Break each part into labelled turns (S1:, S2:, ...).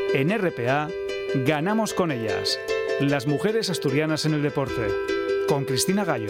S1: En RPA, ganamos con ellas. Las mujeres asturianas en el deporte. Con Cristina Gallo.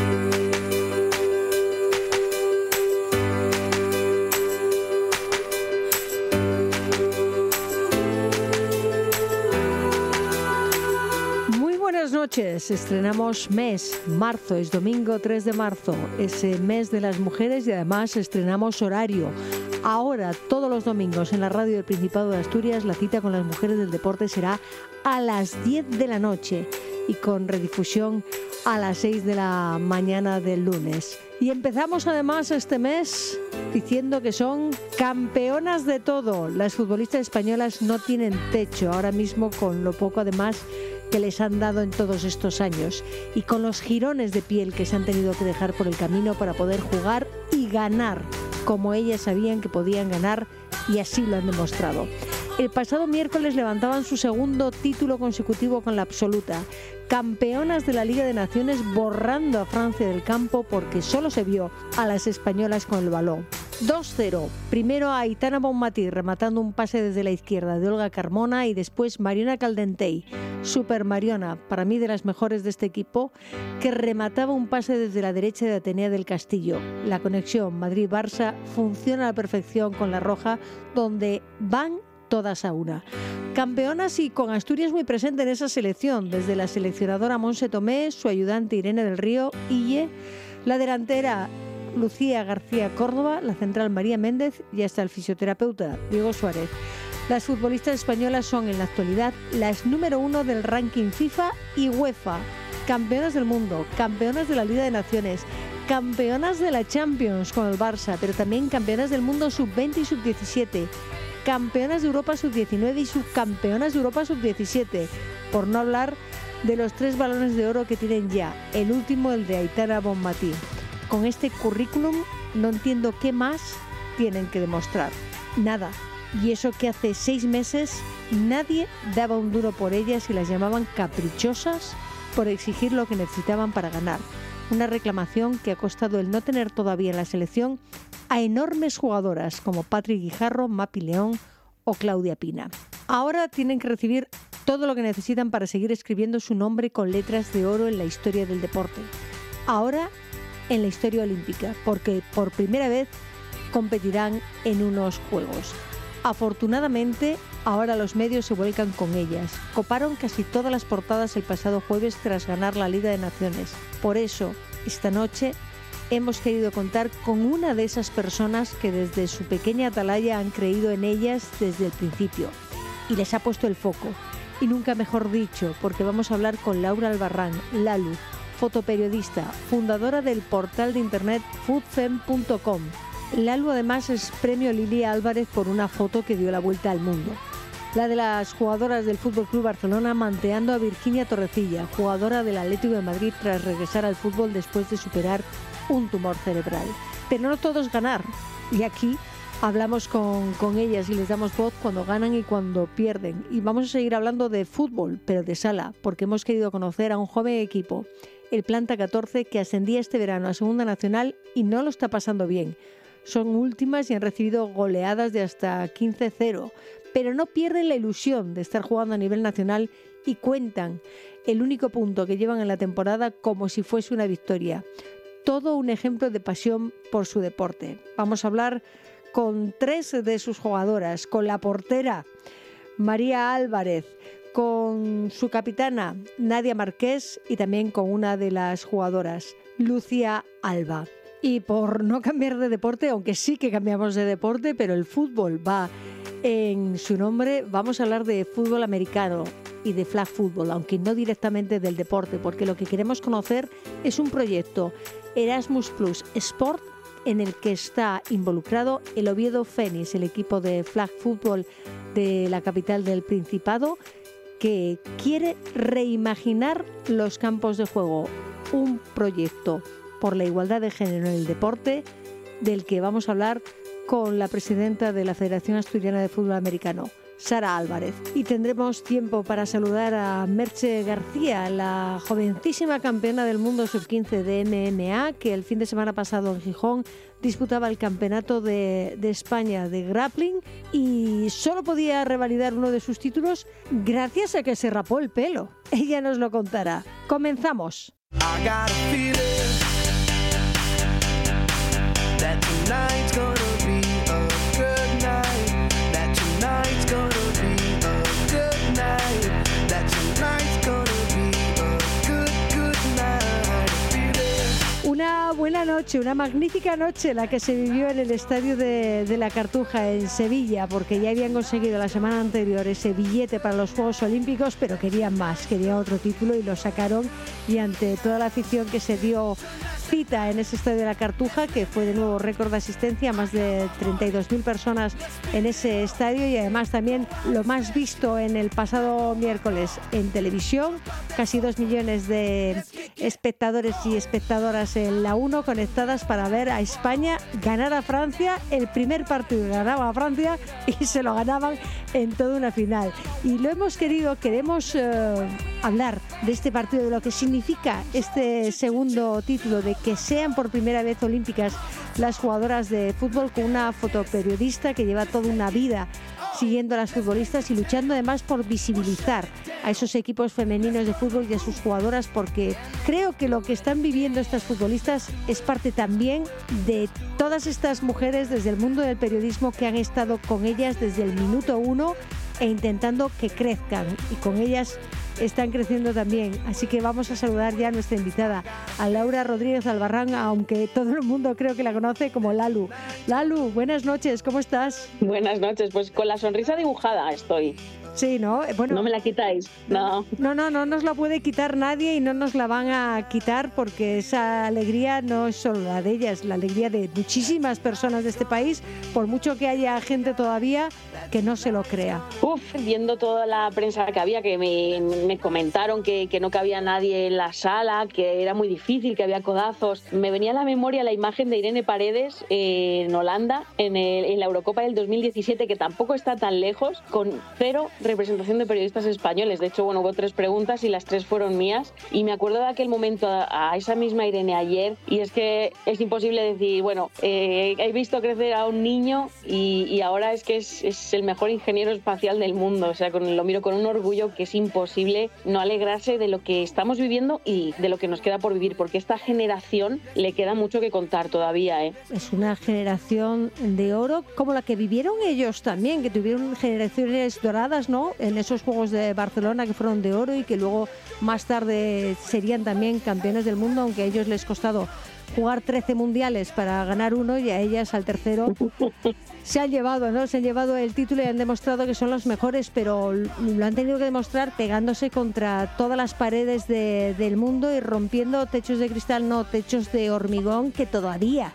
S2: Buenas noches, estrenamos mes, marzo, es domingo 3 de marzo, es el mes de las mujeres y además estrenamos horario. Ahora, todos los domingos en la radio del Principado de Asturias, la cita con las mujeres del deporte será a las 10 de la noche y con redifusión a las 6 de la mañana del lunes. Y empezamos además este mes diciendo que son campeonas de todo. Las futbolistas españolas no tienen techo ahora mismo con lo poco además que les han dado en todos estos años y con los jirones de piel que se han tenido que dejar por el camino para poder jugar y ganar como ellas sabían que podían ganar, y así lo han demostrado. El pasado miércoles levantaban su segundo título consecutivo con la absoluta, campeonas de la Liga de Naciones, borrando a Francia del campo porque solo se vio a las españolas con el balón. 2-0, primero a Aitana Bonmatí rematando un pase desde la izquierda de Olga Carmona y después Mariona Caldentey, Super Mariona, para mí de las mejores de este equipo, que remataba un pase desde la derecha de Atenea del Castillo. La conexión Madrid-Barça funciona a la perfección con la roja, donde van todas a una. Campeonas y con Asturias muy presente en esa selección, desde la seleccionadora Monse Tomé, su ayudante Irene del Río, Ille, la delantera Lucía García Córdoba, la central María Méndez y hasta el fisioterapeuta Diego Suárez. Las futbolistas españolas son en la actualidad las número 1 del ranking FIFA y UEFA, campeonas del mundo, campeonas de la Liga de Naciones, campeonas de la Champions con el Barça, pero también campeonas del mundo sub-20 y sub-17, campeonas de Europa sub-19 y subcampeonas de Europa sub-17, por no hablar de los 3 balones de oro que tienen ya, el último el de Aitana Bonmatí. Con este currículum no entiendo qué más tienen que demostrar. Nada. Y eso que hace 6 meses nadie daba un duro por ellas y las llamaban caprichosas por exigir lo que necesitaban para ganar. Una reclamación que ha costado el no tener todavía en la selección a enormes jugadoras como Patri Guijarro, Mapi León o Claudia Pina. Ahora tienen que recibir todo lo que necesitan para seguir escribiendo su nombre con letras de oro en la historia del deporte. Ahora en la historia olímpica, porque por primera vez competirán en unos Juegos. Afortunadamente, ahora los medios se vuelcan con ellas. Coparon casi todas las portadas el pasado jueves tras ganar la Liga de Naciones. Por eso, esta noche hemos querido contar con una de esas personas que desde su pequeña atalaya han creído en ellas desde el principio y les ha puesto el foco. Y nunca mejor dicho, porque vamos a hablar con Laura Albarrán, Lalu, fotoperiodista, fundadora del portal de internet foodfem.com. Lalu además es premio Lili Álvarez por una foto que dio la vuelta al mundo. La de las jugadoras del FC Barcelona manteando a Virginia Torrecilla, jugadora del Atlético de Madrid tras regresar al fútbol después de superar un tumor cerebral. Pero no todo es ganar, y aquí hablamos con ellas y les damos voz cuando ganan y cuando pierden. Y vamos a seguir hablando de fútbol, pero de sala, porque hemos querido conocer a un joven equipo, el Planta 14, que ascendía este verano a Segunda Nacional y no lo está pasando bien. Son últimas y han recibido goleadas de hasta 15-0, pero no pierden la ilusión de estar jugando a nivel nacional y cuentan el único punto que llevan en la temporada como si fuese una victoria. Todo un ejemplo de pasión por su deporte. Vamos a hablar con 3 de sus jugadoras, con la portera María Álvarez, con su capitana Nadia Marqués y también con una de las jugadoras, Lucía Alba. Y por no cambiar de deporte, aunque sí que cambiamos de deporte, pero el fútbol va en su nombre, vamos a hablar de fútbol americano y de flag football, aunque no directamente del deporte, porque lo que queremos conocer es un proyecto Erasmus Plus Sport en el que está involucrado el Oviedo Fénix, el equipo de flag football de la capital del Principado, que quiere reimaginar los campos de juego. Un proyecto por la igualdad de género en el deporte del que vamos a hablar con la presidenta de la Federación Asturiana de Fútbol Americano, Sara Álvarez. Y tendremos tiempo para saludar a Merche García, la jovencísima campeona del mundo sub-15 de MMA, que el fin de semana pasado en Gijón disputaba el campeonato de España de grappling y solo podía revalidar uno de sus títulos gracias a que se rapó el pelo. Ella nos lo contará. Comenzamos. Una buena noche, una magnífica noche la que se vivió en el estadio de la Cartuja en Sevilla, porque ya habían conseguido la semana anterior ese billete para los Juegos Olímpicos, pero querían más, querían otro título y lo sacaron, y ante toda la afición que se dio cita en ese estadio de la Cartuja, que fue de nuevo récord de asistencia, más de 32.000 personas en ese estadio, y además también lo más visto en el pasado miércoles en televisión, casi 2 millones de espectadores y espectadoras en la 1 conectadas para ver a España ganar a Francia. El primer partido ganaba a Francia y se lo ganaban en toda una final, y lo queremos hablar de este partido, de lo que significa este segundo título, de que sean por primera vez olímpicas las jugadoras de fútbol, con una fotoperiodista que lleva toda una vida siguiendo a las futbolistas y luchando además por visibilizar a esos equipos femeninos de fútbol y a sus jugadoras, porque creo que lo que están viviendo estas futbolistas es parte también de todas estas mujeres desde el mundo del periodismo que han estado con ellas desde el minuto 1 e intentando que crezcan, y con ellas están creciendo también. Así que vamos a saludar ya a nuestra invitada, a Laura Rodríguez Albarrán, aunque todo el mundo creo que la conoce como Lalu. Lalu, buenas noches, ¿cómo estás?
S3: Buenas noches, pues con la sonrisa dibujada estoy.
S2: Sí, ¿no? Bueno,
S3: no me la quitáis, no.
S2: No nos la puede quitar nadie, y no nos la van a quitar, porque esa alegría no es solo la de ellas, la alegría de muchísimas personas de este país, por mucho que haya gente todavía que no se lo crea.
S3: Viendo toda la prensa que había, que me comentaron que no cabía nadie en la sala, que era muy difícil, que había codazos, me venía a la memoria la imagen de Irene Paredes en Holanda, en la Eurocopa del 2017, que tampoco está tan lejos, con 0 representación de periodistas españoles. De hecho, hubo 3 preguntas y las 3 fueron mías, y me acuerdo de aquel momento a esa misma Irene ayer, y es que es imposible decir, he visto crecer a un niño y ahora es que es el mejor ingeniero espacial del mundo. O sea, lo miro con un orgullo que es imposible no alegrarse de lo que estamos viviendo y de lo que nos queda por vivir, porque esta generación le queda mucho que contar todavía, ¿eh?
S2: Es una generación de oro, como la que vivieron ellos también, que tuvieron generaciones doradas, ¿no?, en esos Juegos de Barcelona, que fueron de oro y que luego más tarde serían también campeones del mundo, aunque a ellos les costado jugar 13 mundiales para ganar uno, y a ellas al tercero se han llevado, ¿no? Se han llevado el título y han demostrado que son los mejores, pero lo han tenido que demostrar pegándose contra todas las paredes del mundo y rompiendo techos de cristal, no, techos de hormigón que todavía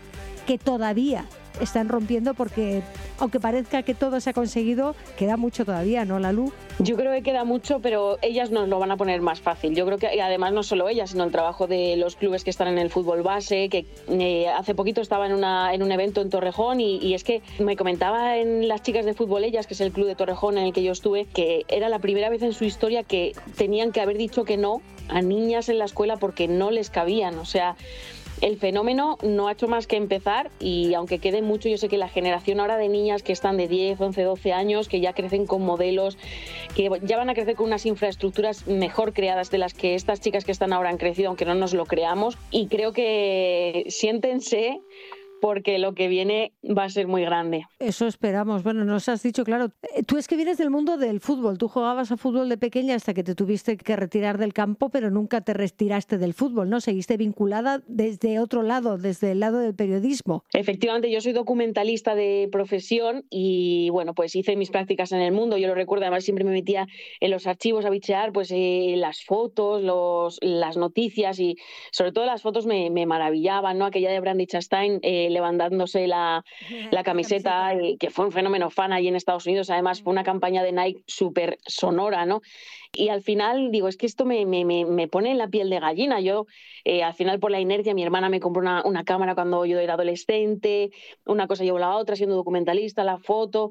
S2: están rompiendo, porque aunque parezca que todo se ha conseguido, queda mucho todavía, ¿no, Lalu?
S3: Yo creo que queda mucho, pero ellas nos lo van a poner más fácil. Yo creo que además no solo ellas, sino el trabajo de los clubes que están en el fútbol base, que hace poquito estaba en un evento en Torrejón, y es que me comentaba en las chicas de fútbol ellas, que es el club de Torrejón en el que yo estuve, que era la primera vez en su historia que tenían que haber dicho que no a niñas en la escuela porque no les cabían. O sea, el fenómeno no ha hecho más que empezar, y aunque quede mucho, yo sé que la generación ahora de niñas que están de 10, 11, 12 años, que ya crecen con modelos, que ya van a crecer con unas infraestructuras mejor creadas de las que estas chicas que están ahora han crecido, aunque no nos lo creamos, y creo que siéntense, porque lo que viene va a ser muy grande.
S2: Eso esperamos. Bueno, nos has dicho, claro, tú es que vienes del mundo del fútbol. Tú jugabas a fútbol de pequeña hasta que te tuviste que retirar del campo, pero nunca te retiraste del fútbol, ¿no? Seguiste vinculada desde otro lado, desde el lado del periodismo.
S3: Efectivamente, yo soy documentalista de profesión y, pues hice mis prácticas en el mundo. Yo lo recuerdo, además siempre me metía en los archivos a bichear las fotos, las noticias, y sobre todo las fotos me maravillaban, ¿no? Aquella de Brandi Chastain levantándose la camiseta, que fue un fenómeno fan allí en Estados Unidos. Además fue una campaña de Nike súper sonora, ¿no? Y al final digo, es que esto me pone en la piel de gallina. Yo, al final, por la inercia, mi hermana me compró una cámara cuando yo era adolescente, una cosa llevó la otra, siendo documentalista, la foto.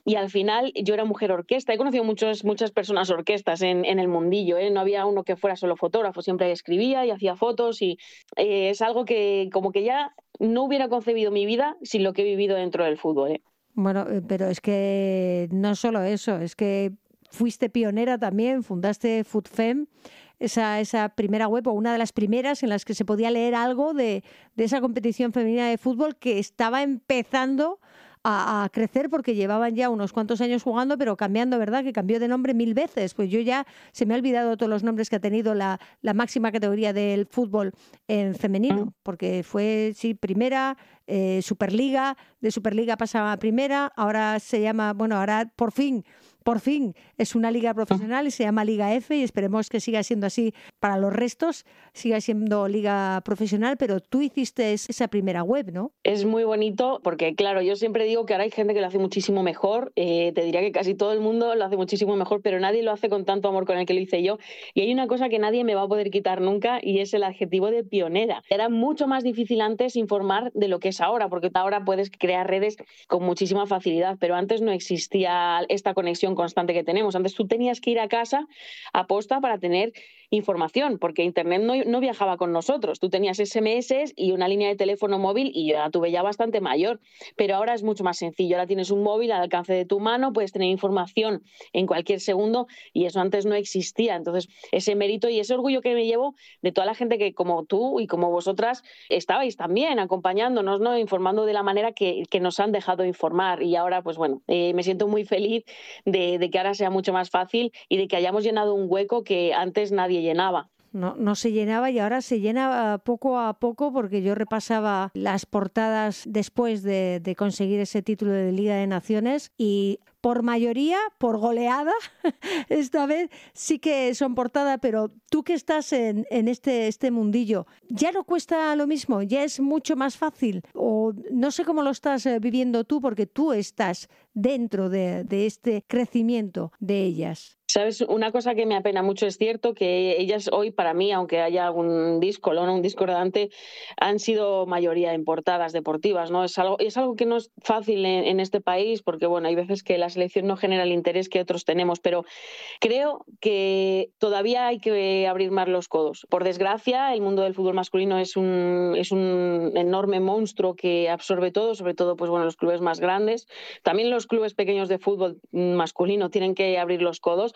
S3: y al final yo era mujer orquesta. He conocido muchas personas orquestas en el mundillo, ¿eh? No había uno que fuera solo fotógrafo, siempre escribía y hacía fotos y es algo que como que ya no hubiera concebido mi vida sin lo que he vivido dentro del fútbol, ¿eh?
S2: Bueno, pero es que no solo eso, es que fuiste pionera también, fundaste FootFem, esa primera web o una de las primeras en las que se podía leer algo de esa competición femenina de fútbol que estaba empezando a crecer porque llevaban ya unos cuantos años jugando, pero cambiando, ¿verdad? Que cambió de nombre 1000 veces. Pues yo ya se me ha olvidado todos los nombres que ha tenido la máxima categoría del fútbol en femenino, porque fue, sí, primera, Superliga, de Superliga pasaba a primera, ahora se llama, bueno, ahora por fin es una liga profesional y se llama Liga F y esperemos que siga siendo así para los restos, siga siendo liga profesional, pero tú hiciste esa primera web, ¿no?
S3: Es muy bonito porque, claro, yo siempre digo que ahora hay gente que lo hace muchísimo mejor, te diría que casi todo el mundo lo hace muchísimo mejor, pero nadie lo hace con tanto amor con el que lo hice yo. Y hay una cosa que nadie me va a poder quitar nunca y es el adjetivo de pionera. Era mucho más difícil antes informar de lo que es ahora, porque ahora puedes crear redes con muchísima facilidad, pero antes no existía esta conexión constante que tenemos. Antes tú tenías que ir a casa a posta para tener información, porque Internet no viajaba con nosotros. Tú tenías SMS y una línea de teléfono móvil y yo la tuve ya bastante mayor, pero ahora es mucho más sencillo. Ahora tienes un móvil al alcance de tu mano, puedes tener información en cualquier segundo y eso antes no existía. Entonces, ese mérito y ese orgullo que me llevo de toda la gente que como tú y como vosotras estabais también acompañándonos, ¿no? Informando de la manera que nos han dejado informar y ahora, pues bueno, me siento muy feliz de que ahora sea mucho más fácil y de que hayamos llenado un hueco que antes nadie llenaba.
S2: No se llenaba y ahora se llena poco a poco porque yo repasaba las portadas después de conseguir ese título de Liga de Naciones y por mayoría, por goleada, esta vez sí que son portada, pero tú que estás en este mundillo, ¿ya no cuesta lo mismo? ¿Ya es mucho más fácil? O no sé cómo lo estás viviendo tú porque tú estás dentro de este crecimiento de ellas.
S3: ¿Sabes? Una cosa que me apena mucho es cierto que ellas hoy, para mí, aunque haya un discolón, un discordante, han sido mayoría en portadas deportivas, ¿no? Es algo que no es fácil en este país porque, bueno, hay veces que la selección no genera el interés que otros tenemos, pero creo que todavía hay que abrir más los codos. Por desgracia, el mundo del fútbol masculino es un enorme monstruo que absorbe todo, sobre todo, pues bueno, los clubes más grandes. También los clubes pequeños de fútbol masculino tienen que abrir los codos.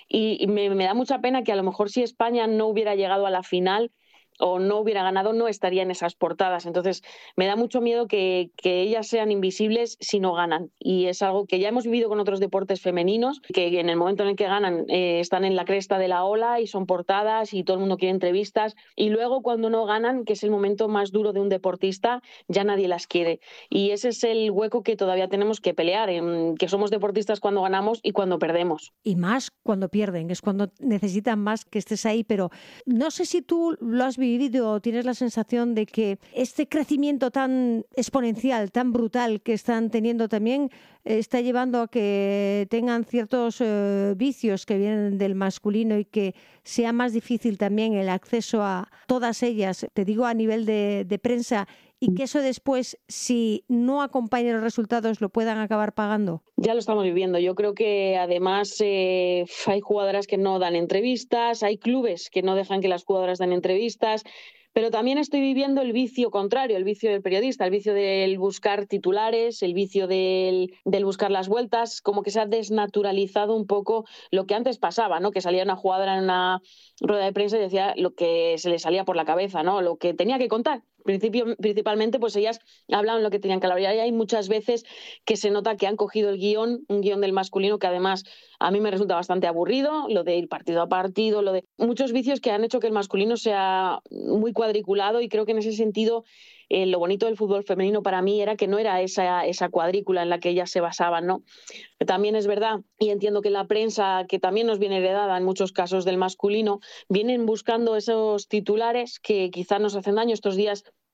S3: Y me da mucha pena que a lo mejor si España no hubiera llegado a la final o no hubiera ganado, no estaría en esas portadas. Entonces, me da mucho miedo que ellas sean invisibles si no ganan. Y es algo que ya hemos vivido con otros deportes femeninos, que en el momento en el que ganan están en la cresta de la ola y son portadas y todo el mundo quiere entrevistas. Y luego cuando no ganan, que es el momento más duro de un deportista, ya nadie las quiere. Y ese es el hueco que todavía tenemos que pelear, que somos deportistas cuando ganamos y cuando perdemos.
S2: Y más cuando pierden, es cuando necesitan más que estés ahí. Pero no sé si tú lo has vivido, tienes la sensación de que este crecimiento tan exponencial, tan brutal que están teniendo también está llevando a que tengan ciertos vicios que vienen del masculino y que sea más difícil también el acceso a todas ellas, te digo a nivel de prensa, y que eso después, si no acompaña los resultados, lo puedan acabar pagando?
S3: Ya lo estamos viviendo. Yo creo que además hay jugadoras que no dan entrevistas, hay clubes que no dejan que las jugadoras den entrevistas, pero también estoy viviendo el vicio contrario, el vicio del periodista, el vicio del buscar titulares, el vicio del buscar las vueltas, como que se ha desnaturalizado un poco lo que antes pasaba, ¿no? Que salía una jugadora en una rueda de prensa y decía lo que se le salía por la cabeza, ¿no? Lo que tenía que contar. Principalmente, pues ellas hablaban lo que tenían que hablar. Y hay muchas veces que se nota que han cogido un guión del masculino que además a mí me resulta bastante aburrido, lo de ir partido a partido, lo de muchos vicios que han hecho que el masculino sea muy cuadriculado y creo que en ese sentido lo bonito del fútbol femenino para mí era que no era esa cuadrícula en la que ellas se basaban, ¿no? También es verdad, y entiendo que la prensa, que también nos viene heredada en muchos casos del masculino, vienen buscando esos titulares que quizás nos hacen daño. Estos días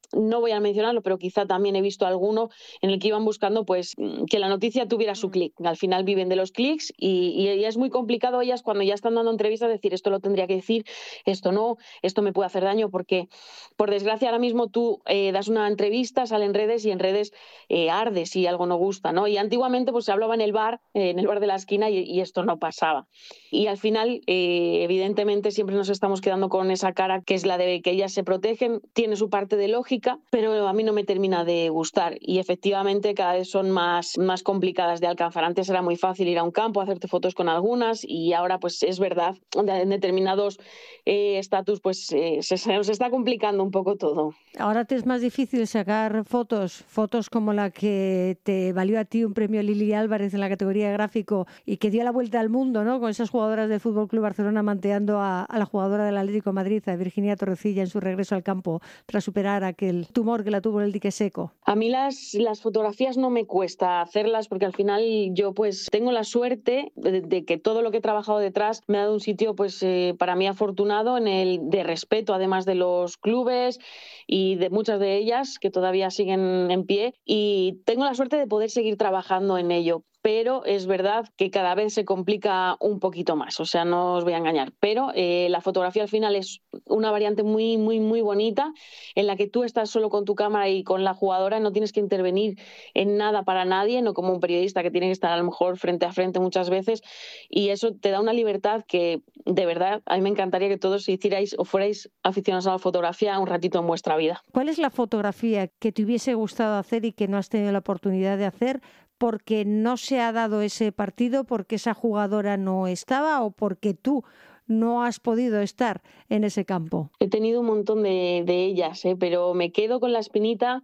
S3: no voy a mencionarlo, pero quizá también he visto alguno en el que iban buscando pues que la noticia tuviera su clic. Al final viven de los clics y es muy complicado ellas cuando ya están dando entrevistas decir esto lo tendría que decir, esto no, esto me puede hacer daño, porque por desgracia ahora mismo tú das una entrevista, sale en redes y en redes arde si algo no gusta, ¿no? Y antiguamente pues se hablaba en el bar de la esquina y esto no pasaba. Y al final, evidentemente, siempre nos estamos quedando con esa cara que es la de que ellas se protegen, tiene su parte de lógica, pero a mí no me termina de gustar y efectivamente cada vez son más complicadas de alcanzar. Antes era muy fácil ir a un campo, hacerte fotos con algunas y ahora pues es verdad, en determinados estatus pues se nos está complicando un poco todo.
S2: Ahora te es más difícil sacar fotos como la que te valió a ti un premio Lili Álvarez en la categoría de gráfico y que dio la vuelta al mundo, ¿no? Con esas jugadoras del Fútbol Club Barcelona manteando a la jugadora del Atlético de Madrid, a Virginia Torrecilla, en su regreso al campo tras superar aquel tumor que la tuvo en el dique seco.
S3: A mí las fotografías no me cuesta hacerlas porque al final yo pues tengo la suerte de que todo lo que he trabajado detrás me ha dado un sitio pues para mí afortunado en el de respeto además de los clubes y de muchas de ellas que todavía siguen en pie y tengo la suerte de poder seguir trabajando en ello. Pero es verdad que cada vez se complica un poquito más, o sea, no os voy a engañar. Pero la fotografía al final es una variante muy, muy, muy bonita en la que tú estás solo con tu cámara y con la jugadora, no tienes que intervenir en nada para nadie, no como un periodista que tiene que estar a lo mejor frente a frente muchas veces y eso te da una libertad que de verdad a mí me encantaría que todos hicierais o fuerais aficionados a la fotografía un ratito en vuestra vida.
S2: ¿Cuál es la fotografía que te hubiese gustado hacer y que no has tenido la oportunidad de hacer porque no se ha dado ese partido, porque esa jugadora no estaba o porque tú no has podido estar en ese campo?
S3: He tenido un montón de ellas, pero me quedo con la espinita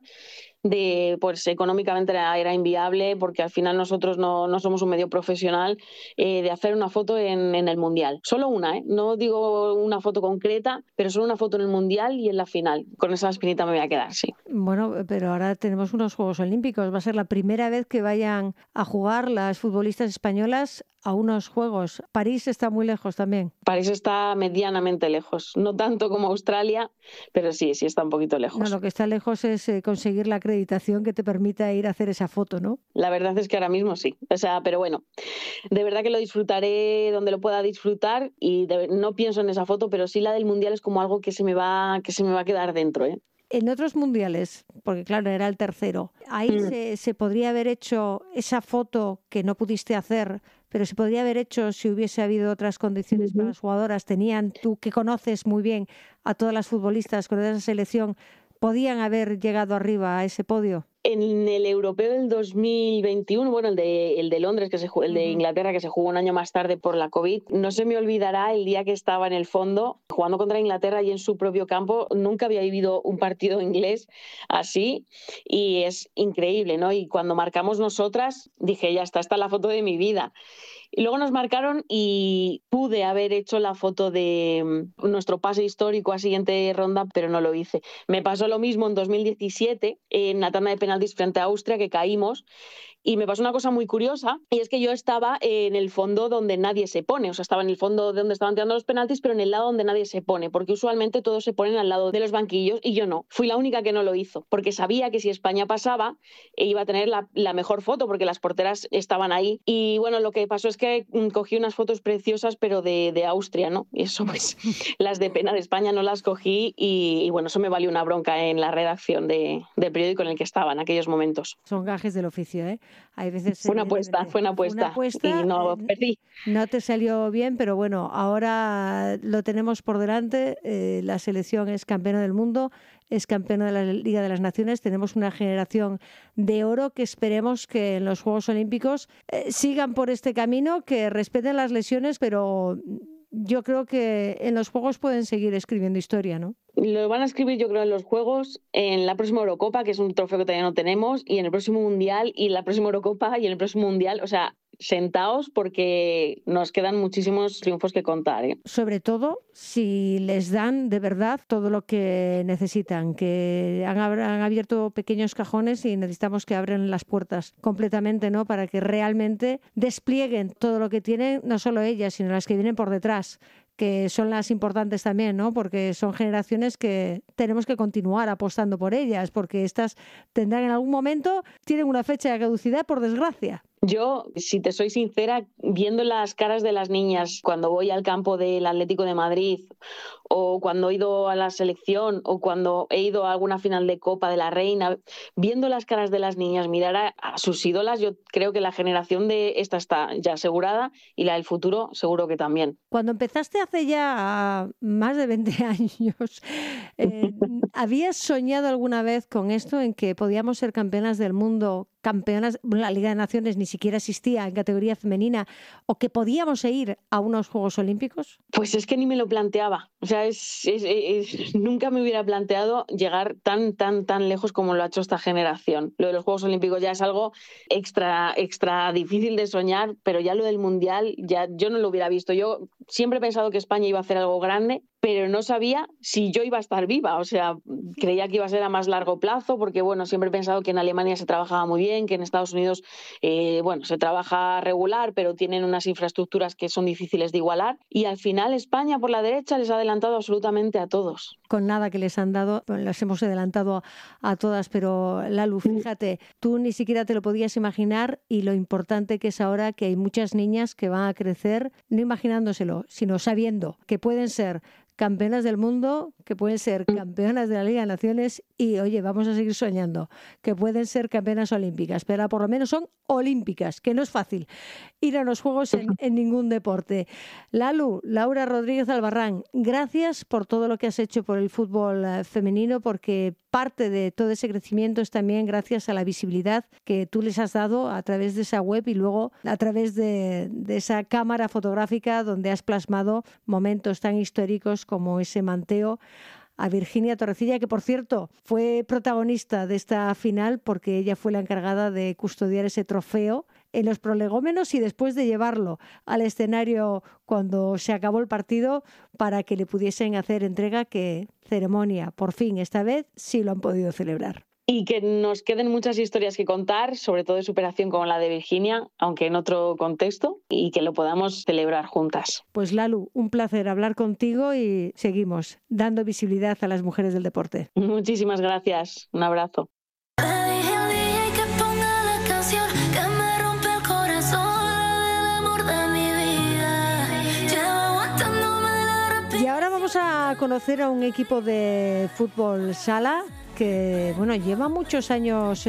S3: de pues económicamente era inviable porque al final nosotros no somos un medio profesional de hacer una foto en el Mundial. Solo una, no digo una foto concreta, pero solo una foto en el Mundial y en la final. Con esa espinita me voy a quedar, sí.
S2: Bueno, pero ahora tenemos unos Juegos Olímpicos. Va a ser la primera vez que vayan a jugar las futbolistas españolas a unos Juegos. París está muy lejos también.
S3: París está medianamente lejos. No tanto como Australia, pero sí está un poquito lejos.
S2: No, lo que está lejos es conseguir la acreditación que te permita ir a hacer esa foto, ¿no?
S3: La verdad es que ahora mismo sí. O sea, pero bueno, de verdad que lo disfrutaré donde lo pueda disfrutar y no pienso en esa foto, pero sí la del Mundial es como algo que se me va a quedar dentro, ¿eh?
S2: En otros mundiales, porque claro, era el tercero, ahí se podría haber hecho esa foto que no pudiste hacer, pero se podría haber hecho si hubiese habido otras condiciones para las jugadoras. Tú que conoces muy bien a todas las futbolistas con esa selección, ¿podían haber llegado arriba a ese podio?
S3: En el europeo del 2021, bueno, el de Londres, el de Inglaterra, que se jugó un año más tarde por la COVID, no se me olvidará el día que estaba en el fondo jugando contra Inglaterra y en su propio campo. Nunca había vivido un partido inglés así y es increíble, ¿no? Y cuando marcamos nosotras, dije, ya está, esta es la foto de mi vida. Y luego nos marcaron y pude haber hecho la foto de nuestro pase histórico a siguiente ronda, pero no lo hice. Me pasó lo mismo en 2017 en la tanda de penaltis frente a Austria, que caímos. Y me pasó una cosa muy curiosa, y es que yo estaba en el fondo donde nadie se pone, o sea, estaba en el fondo de donde estaban tirando los penaltis, pero en el lado donde nadie se pone, porque usualmente todos se ponen al lado de los banquillos y yo no. Fui la única que no lo hizo, porque sabía que si España pasaba, iba a tener la mejor foto, porque las porteras estaban ahí. Y bueno, lo que pasó es que cogí unas fotos preciosas, pero de Austria, ¿no? Y eso, pues, las de pena de España no las cogí y bueno, eso me valió una bronca en la redacción del periódico en el que estaba en aquellos momentos.
S2: Son gajes del oficio, ¿eh? Hay veces
S3: fue una apuesta y no perdí.
S2: No te salió bien, pero bueno, ahora lo tenemos por delante. La selección es campeona del mundo, es campeona de la Liga de las Naciones. Tenemos una generación de oro que esperemos que en los Juegos Olímpicos sigan por este camino, que respeten las lesiones, pero yo creo que en los Juegos pueden seguir escribiendo historia, ¿no?
S3: Lo van a escribir, yo creo, en los Juegos, en la próxima Eurocopa, que es un trofeo que todavía no tenemos, y en el próximo Mundial, y en la próxima Eurocopa, y en el próximo Mundial. O sea, sentaos porque nos quedan muchísimos triunfos que contar, ¿eh?
S2: Sobre todo si les dan de verdad todo lo que necesitan, que han abierto pequeños cajones y necesitamos que abran las puertas completamente, ¿no? Para que realmente desplieguen todo lo que tienen, no solo ellas, sino las que vienen por detrás, que son las importantes también, ¿no? Porque son generaciones que tenemos que continuar apostando por ellas, porque estas tendrán en algún momento, tienen una fecha de caducidad, por desgracia.
S3: Yo, si te soy sincera, viendo las caras de las niñas cuando voy al campo del Atlético de Madrid o cuando he ido a la selección o cuando he ido a alguna final de Copa de la Reina, viendo las caras de las niñas, mirar a sus ídolas, yo creo que la generación de esta está ya asegurada y la del futuro seguro que también.
S2: Cuando empezaste hace ya más de 20 años, ¿habías soñado alguna vez con esto, en que podíamos ser campeonas del mundo, campeonas, la Liga de Naciones ni siquiera existía en categoría femenina, o que podíamos ir a unos Juegos Olímpicos?
S3: Pues es que ni me lo planteaba. O sea, nunca me hubiera planteado llegar tan lejos como lo ha hecho esta generación. Lo de los Juegos Olímpicos ya es algo extra difícil de soñar, pero ya lo del Mundial, ya yo no lo hubiera visto. Yo siempre he pensado que España iba a hacer algo grande, pero no sabía si yo iba a estar viva. O sea, creía que iba a ser a más largo plazo, porque bueno, siempre he pensado que en Alemania se trabajaba muy bien, que en Estados Unidos se trabaja regular, pero tienen unas infraestructuras que son difíciles de igualar. Y al final España por la derecha les ha adelantado absolutamente a todos.
S2: Con nada que les han dado, las hemos adelantado a todas, pero Lalu, fíjate, tú ni siquiera te lo podías imaginar, y lo importante que es ahora que hay muchas niñas que van a crecer, no imaginándoselo, sino sabiendo que pueden ser campeonas del mundo, que pueden ser campeonas de la Liga de Naciones y, oye, vamos a seguir soñando, que pueden ser campeonas olímpicas, pero por lo menos son olímpicas, que no es fácil ir a los Juegos en ningún deporte. Lalu, Laura Rodríguez Albarrán, gracias por todo lo que has hecho por el fútbol femenino, porque parte de todo ese crecimiento es también gracias a la visibilidad que tú les has dado a través de esa web y luego a través de esa cámara fotográfica donde has plasmado momentos tan históricos como ese manteo a Virginia Torrecilla, que por cierto fue protagonista de esta final porque ella fue la encargada de custodiar ese trofeo en los prolegómenos y después de llevarlo al escenario cuando se acabó el partido para que le pudiesen hacer entrega, que ceremonia, por fin, esta vez sí lo han podido celebrar.
S3: Y que nos queden muchas historias que contar, sobre todo de superación como la de Virginia, aunque en otro contexto, y que lo podamos celebrar juntas.
S2: Pues Lalu, un placer hablar contigo y seguimos dando visibilidad a las mujeres del deporte.
S3: Muchísimas gracias. Un abrazo.
S2: Y ahora vamos a conocer a un equipo de fútbol sala que lleva muchos años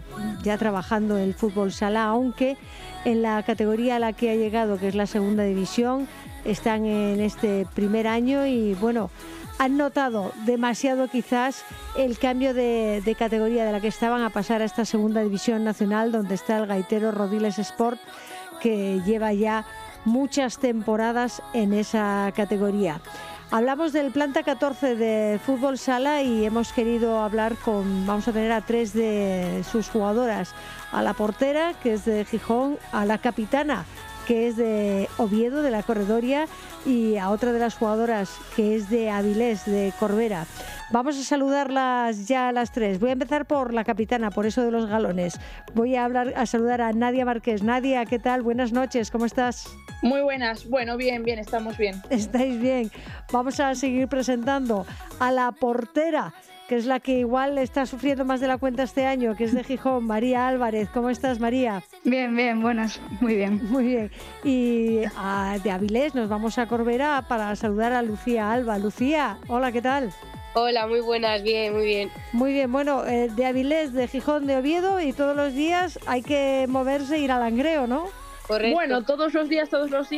S2: ya trabajando en el fútbol sala, aunque en la categoría a la que ha llegado, que es la segunda división, están en este primer año y han notado demasiado quizás el cambio de categoría de la que estaban a pasar a esta segunda división nacional, donde está el Gaitero Rodiles Sport, que lleva ya muchas temporadas en esa categoría. Hablamos del Planta 14 de fútbol sala y hemos querido hablar vamos a tener a 3 de sus jugadoras: a la portera, que es de Gijón, a la capitana, que es de Oviedo, de la Corredoria, y a otra de las jugadoras, que es de Avilés, de Corbera. Vamos a saludarlas ya a las 3. Voy a empezar por la capitana, por eso de los galones. Voy a saludar a Nadia Márquez. Nadia, ¿qué tal? Buenas noches, ¿cómo estás?
S4: Muy buenas. Bueno, bien, estamos bien.
S2: ¿Estáis bien? Vamos a seguir presentando a la portera, que es la que igual está sufriendo más de la cuenta este año, que es de Gijón, María Álvarez. ¿Cómo estás, María?
S5: Bien, buenas, muy bien.
S2: Muy bien. Y de Avilés nos vamos a Corbera para saludar a Lucía Alba. Lucía, hola, ¿qué tal?
S6: Hola, muy buenas, bien, muy bien.
S2: Muy bien, de Avilés, de Gijón, de Oviedo, y todos los días hay que moverse e ir al Langreo, ¿no?
S4: Correcto. Bueno, todos los días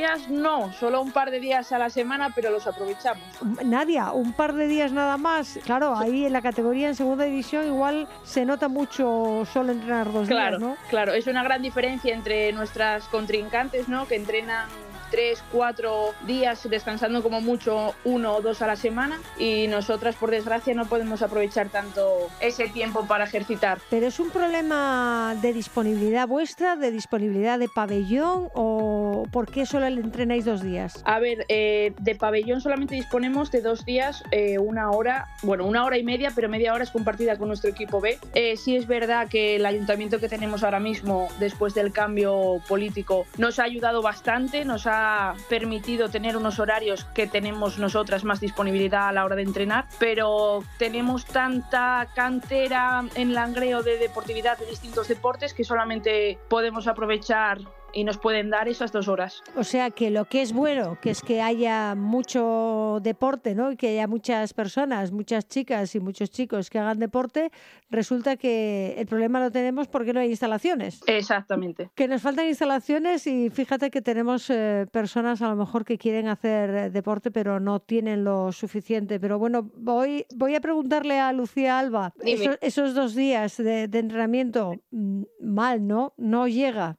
S4: no, solo un par de días a la semana, pero los aprovechamos.
S2: Nadia, un par de días nada más. Claro, ahí en la categoría en segunda división igual se nota mucho solo entrenar 2 días, ¿no?
S4: Claro, es una gran diferencia entre nuestras contrincantes, ¿no? Que entrenan 3, 4 días descansando como mucho 1 o 2 a la semana, y nosotras por desgracia no podemos aprovechar tanto ese tiempo para ejercitar.
S2: ¿Pero es un problema de disponibilidad vuestra, de disponibilidad de pabellón, o por qué solo le entrenáis 2 días?
S4: A ver, de pabellón solamente disponemos de 2 días, 1 hora, 1 hora y media, pero media hora es compartida con nuestro equipo B. Sí es verdad que el ayuntamiento que tenemos ahora mismo, después del cambio político, nos ha ayudado bastante, nos ha ha permitido tener unos horarios que tenemos nosotras más disponibilidad a la hora de entrenar, pero tenemos tanta cantera en Langreo de deportividad de distintos deportes que solamente podemos aprovechar y nos pueden dar esas 2 horas.
S2: O sea que lo que es bueno, que es que haya mucho deporte, ¿no? Y que haya muchas personas, muchas chicas y muchos chicos que hagan deporte, resulta que el problema lo tenemos porque no hay instalaciones.
S4: Exactamente.
S2: Que nos faltan instalaciones y fíjate que tenemos personas a lo mejor que quieren hacer deporte pero no tienen lo suficiente. Pero bueno, voy a preguntarle a Lucía Alba, esos 2 días de entrenamiento, mal, ¿no? No llega.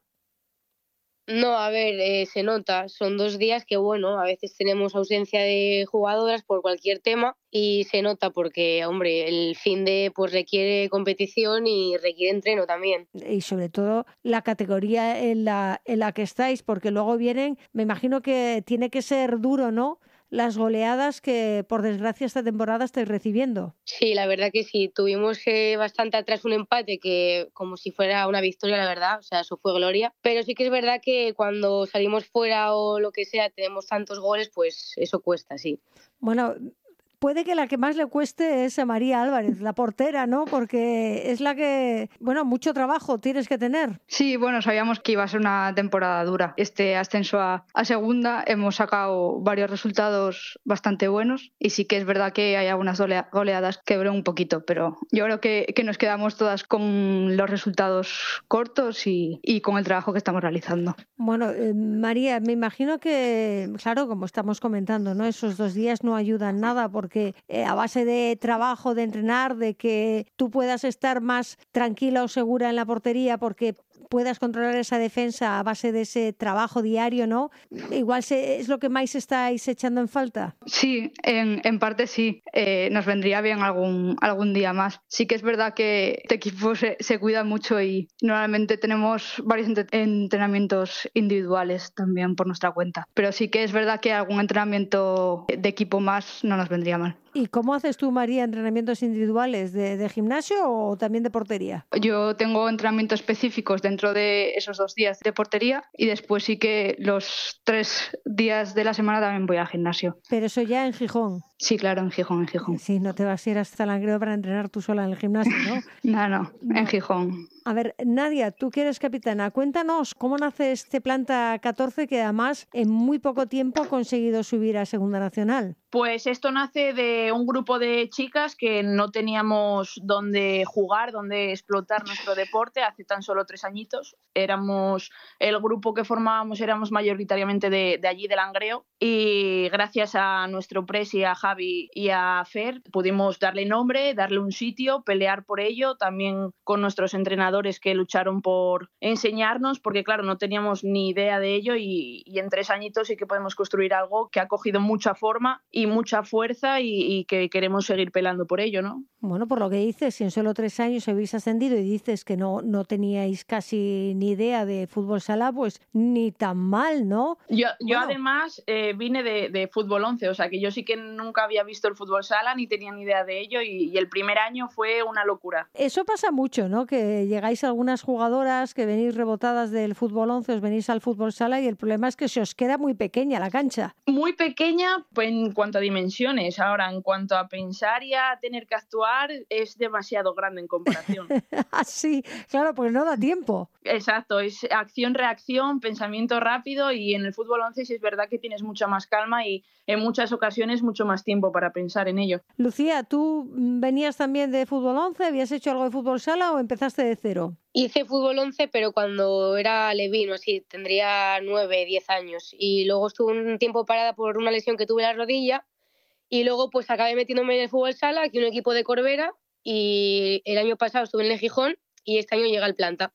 S6: No, a ver, se nota. Son 2 días que, bueno, a veces tenemos ausencia de jugadoras por cualquier tema y se nota porque, hombre, el finde pues requiere competición y requiere entreno también.
S2: Y sobre todo la categoría en la que estáis, porque luego vienen, me imagino que tiene que ser duro, ¿no?, las goleadas que, por desgracia, esta temporada estáis recibiendo.
S6: Sí, la verdad que sí. Tuvimos bastante atrás un empate que como si fuera una victoria, la verdad. O sea, eso fue gloria. Pero sí que es verdad que cuando salimos fuera o lo que sea, tenemos tantos goles, pues eso cuesta, sí.
S2: Bueno, puede que la que más le cueste es a María Álvarez, la portera, ¿no? Porque es la que, bueno, mucho trabajo tienes que tener.
S5: Sí, bueno, sabíamos que iba a ser una temporada dura. Este ascenso a segunda hemos sacado varios resultados bastante buenos y sí que es verdad que hay algunas goleadas que duran un poquito, pero yo creo que nos quedamos todas con los resultados cortos y con el trabajo que estamos realizando.
S2: Bueno, María, me imagino que, claro, como estamos comentando, ¿no?, esos 2 días no ayudan nada porque a base de trabajo, de entrenar, de que tú puedas estar más tranquila o segura en la portería porque puedas controlar esa defensa a base de ese trabajo diario, ¿no? Igual es lo que más estáis echando en falta.
S5: Sí, en parte sí. Nos vendría bien algún día más. Sí que es verdad que este equipo se cuida mucho y normalmente tenemos varios entrenamientos individuales también por nuestra cuenta. Pero sí que es verdad que algún entrenamiento de equipo más no nos vendría mal.
S2: ¿Y cómo haces tú, María, entrenamientos individuales de gimnasio o también de portería?
S5: Yo tengo entrenamientos específicos dentro de esos 2 días de portería y después sí que los 3 días de la semana también voy al gimnasio.
S2: Pero eso ya en Gijón.
S5: Sí, claro, en Gijón.
S2: Sí, no te vas a ir hasta Langreo para entrenar tú sola en el gimnasio, ¿no?
S5: No, en Gijón.
S2: A ver, Nadia, tú que eres capitana, cuéntanos cómo nace este Planta 14 que además en muy poco tiempo ha conseguido subir a Segunda Nacional.
S4: Pues esto nace de un grupo de chicas que no teníamos dónde jugar, dónde explotar nuestro deporte hace tan solo 3 añitos. El grupo que formábamos éramos mayoritariamente de allí, de Langreo, y gracias a nuestro presi, a Javi y a Fer, pudimos darle nombre, darle un sitio, pelear por ello, también con nuestros entrenadores que lucharon por enseñarnos, porque claro, no teníamos ni idea de ello y en 3 añitos sí que podemos construir algo que ha cogido mucha forma y mucha fuerza y que queremos seguir peleando por ello, ¿no?
S2: Bueno, por lo que dices, si en solo 3 años habéis ascendido y dices que no teníais casi ni idea de fútbol sala, pues ni tan mal, ¿no?
S4: Yo además vine de fútbol 11, o sea que yo sí que nunca había visto el fútbol sala ni tenía ni idea de ello y el primer año fue una locura.
S2: Eso pasa mucho, ¿no? Que llegáis algunas jugadoras que venís rebotadas del fútbol 11, os venís al fútbol sala y el problema es que se os queda muy pequeña la cancha.
S4: Muy pequeña pues, en cuanto a dimensiones. Ahora, en cuanto a pensar y a tener que actuar, es demasiado grande en comparación.
S2: Sí, claro, pues no da tiempo.
S4: Exacto, es acción-reacción, pensamiento rápido y en el fútbol 11 sí es verdad que tienes mucha más calma y en muchas ocasiones mucho más tiempo para pensar en ello.
S2: Lucía, ¿tú venías también de fútbol 11? ¿Habías hecho algo de fútbol sala o empezaste de cero?
S6: Hice fútbol 11, pero cuando era levino, así, tendría 9, 10 años. Y luego estuve un tiempo parada por una lesión que tuve en la rodilla. Y luego pues acabé metiéndome en el fútbol sala, aquí un equipo de Corbera. Y el año pasado estuve en el Gijón y este año llega el Planta.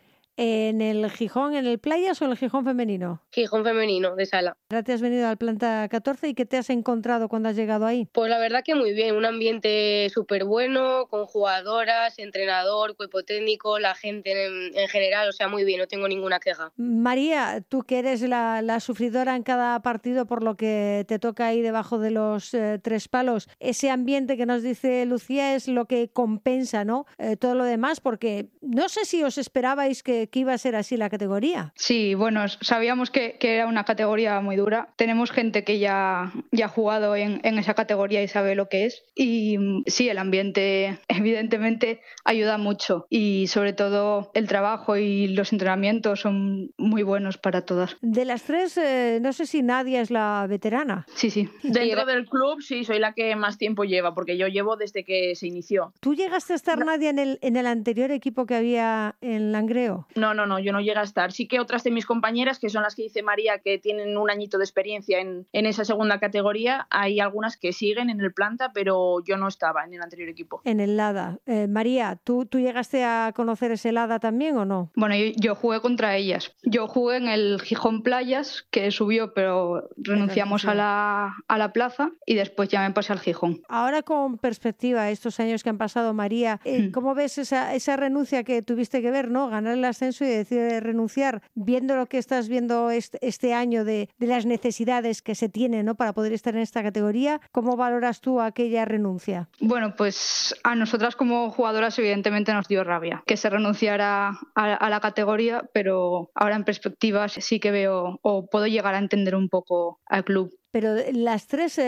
S2: ¿En el Gijón, en el Playas o en el Gijón femenino?
S6: Gijón femenino, de sala.
S2: ¿Ahora te has venido al Planta 14 y qué te has encontrado cuando has llegado ahí?
S6: Pues la verdad que muy bien, un ambiente súper bueno, con jugadoras, entrenador, cuerpo técnico, la gente en general, o sea, muy bien, no tengo ninguna queja.
S2: María, tú que eres la sufridora en cada partido por lo que te toca ahí debajo de los 3 palos, ese ambiente que nos dice Lucía es lo que compensa, ¿no? Todo lo demás, porque no sé si os esperabais que que iba a ser así la categoría.
S5: Sí, bueno, sabíamos que era una categoría muy dura. Tenemos gente que ya ha jugado en esa categoría y sabe lo que es. Y sí, el ambiente evidentemente ayuda mucho. Y sobre todo el trabajo y los entrenamientos son muy buenos para todas.
S2: De las tres, no sé si Nadia es la veterana.
S5: Sí.
S4: Dentro del club, sí, soy la que más tiempo lleva, porque yo llevo desde que se inició.
S2: ¿Tú llegaste a estar, Nadia, en el anterior equipo que había en Langreo?
S4: No, yo no llegué a estar. Sí que otras de mis compañeras, que son las que dice María, que tienen un añito de experiencia en esa segunda categoría, hay algunas que siguen en el planta, pero yo no estaba en el anterior equipo.
S2: En el LADA. María, ¿tú llegaste a conocer ese LADA también o no?
S5: Bueno, yo jugué contra ellas. Yo jugué en el Gijón Playas, que subió, pero renunciamos a la plaza y después ya me pasé al Gijón.
S2: Ahora, con perspectiva, estos años que han pasado, María, ¿cómo ves esa renuncia que tuviste que ver, ¿no? Ganar el ascenso y decidir renunciar, viendo lo que estás viendo este año de las necesidades que se tienen, ¿no?, para poder estar en esta categoría? ¿Cómo valoras tú aquella renuncia?
S5: Bueno, pues a nosotras como jugadoras evidentemente nos dio rabia que se renunciara a la categoría, pero ahora en perspectiva sí que veo o puedo llegar a entender un poco al club.
S2: Pero las tres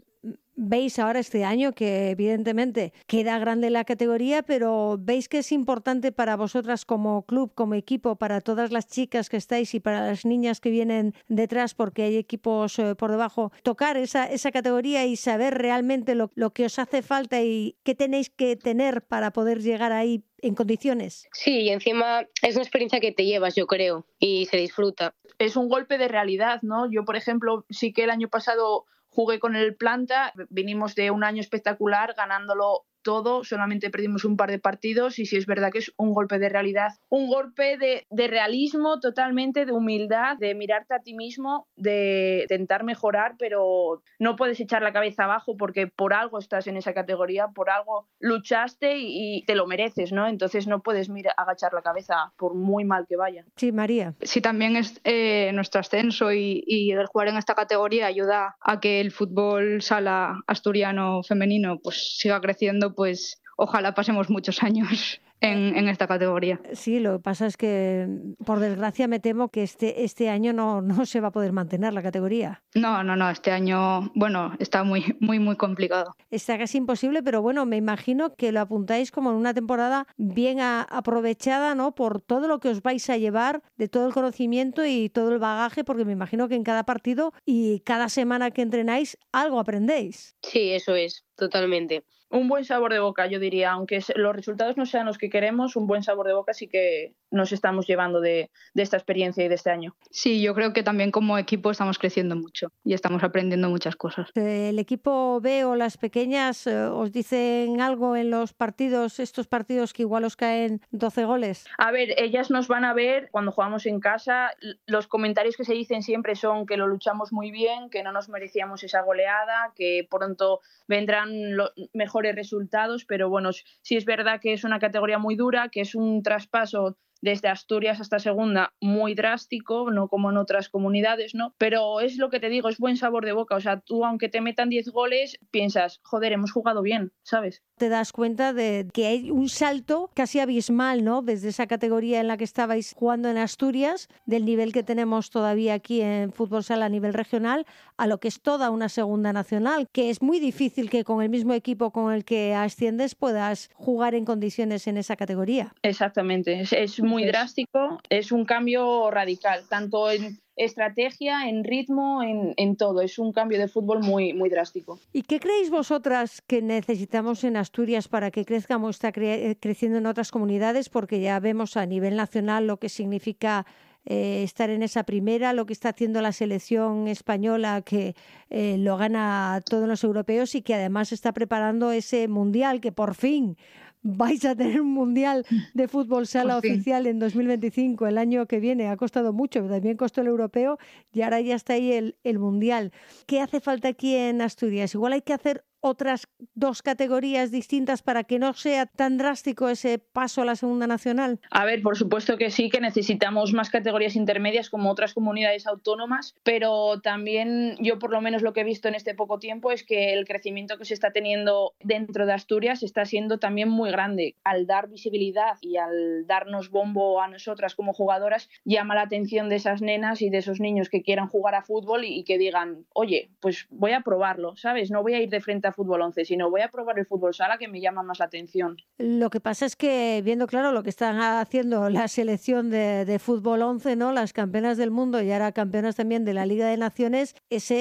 S2: veis ahora este año que evidentemente queda grande la categoría, pero veis que es importante para vosotras como club, como equipo, para todas las chicas que estáis y para las niñas que vienen detrás, porque hay equipos por debajo, tocar esa categoría y saber realmente lo que os hace falta y qué tenéis que tener para poder llegar ahí en condiciones.
S6: Sí, y encima es una experiencia que te llevas, yo creo, y se disfruta.
S4: Es un golpe de realidad, ¿no? Yo, por ejemplo, sí que el año pasado jugué con el planta, vinimos de un año espectacular ganándolo todo, solamente perdimos un par de partidos y sí es verdad que es un golpe de realidad, un golpe de realismo totalmente, de humildad, de mirarte a ti mismo, de intentar mejorar, pero no puedes echar la cabeza abajo porque por algo estás en esa categoría, por algo luchaste y te lo mereces, ¿no? Entonces no puedes agachar la cabeza por muy mal que vaya.
S2: Sí, María.
S5: Sí, también es nuestro ascenso y el jugar en esta categoría ayuda a que el fútbol sala asturiano femenino pues siga creciendo, pues ojalá pasemos muchos años en esta categoría.
S2: Sí, lo que pasa es que, por desgracia, me temo que este año no se va a poder mantener la categoría.
S5: No, este año, bueno, está muy complicado.
S2: Está casi imposible, pero bueno, me imagino que lo apuntáis como en una temporada bien aprovechada, ¿no?, por todo lo que os vais a llevar, de todo el conocimiento y todo el bagaje, porque me imagino que en cada partido y cada semana que entrenáis algo aprendéis.
S6: Sí, eso es, totalmente.
S4: Un buen sabor de boca, yo diría, aunque los resultados no sean los que queremos, un buen sabor de boca sí que nos estamos llevando de esta experiencia y de este año.
S5: Sí, yo creo que también como equipo estamos creciendo mucho y estamos aprendiendo muchas cosas.
S2: ¿El equipo B o las pequeñas os dicen algo en los partidos, estos partidos que igual os caen 12 goles?
S4: A ver, ellas nos van a ver cuando jugamos en casa. Los comentarios que se dicen siempre son que lo luchamos muy bien, que no nos merecíamos esa goleada, que pronto vendrán los mejores resultados, pero bueno, sí es verdad que es una categoría muy dura, que es un traspaso desde Asturias hasta Segunda muy drástico, no como en otras comunidades, ¿no? Pero es lo que te digo, es buen sabor de boca. O sea, tú aunque te metan 10 goles, piensas, joder, hemos jugado bien, ¿sabes?
S2: Te das cuenta de que hay un salto casi abismal, ¿no?, desde esa categoría en la que estabais jugando en Asturias, del nivel que tenemos todavía aquí en fútbol sala a nivel regional, a lo que es toda una segunda nacional, que es muy difícil que con el mismo equipo con el que asciendes puedas jugar en condiciones en esa categoría.
S4: Exactamente, es muy drástico, es un cambio radical, tanto en estrategia, en ritmo, en todo. Es un cambio de fútbol muy drástico.
S2: ¿Y qué creéis vosotras que necesitamos en Asturias para que crezcamos, está creciendo en otras comunidades? Porque ya vemos a nivel nacional lo que significa estar en esa primera, lo que está haciendo la selección española, que lo gana todos los europeos y que además está preparando ese mundial que por fin vais a tener un mundial de fútbol sala oficial en 2025, el año que viene. Ha costado mucho, también costó el europeo y ahora ya está ahí el mundial. ¿Qué hace falta aquí en Asturias? Igual hay que hacer otras 2 categorías distintas para que no sea tan drástico ese paso a la segunda nacional?
S4: A ver, por supuesto que sí, que necesitamos más categorías intermedias como otras comunidades autónomas, pero también yo por lo menos lo que he visto en este poco tiempo es que el crecimiento que se está teniendo dentro de Asturias está siendo también muy grande. Al dar visibilidad y al darnos bombo a nosotras como jugadoras, llama la atención de esas nenas y de esos niños que quieran jugar a fútbol y que digan, oye, pues voy a probarlo, ¿sabes? No voy a ir de frente a fútbol 11, sino voy a probar el fútbol sala, que me llama más la atención.
S2: Lo que pasa es que, viendo claro lo que están haciendo la selección de fútbol 11, ¿no? Las campeonas del mundo y ahora campeonas también de la Liga de Naciones,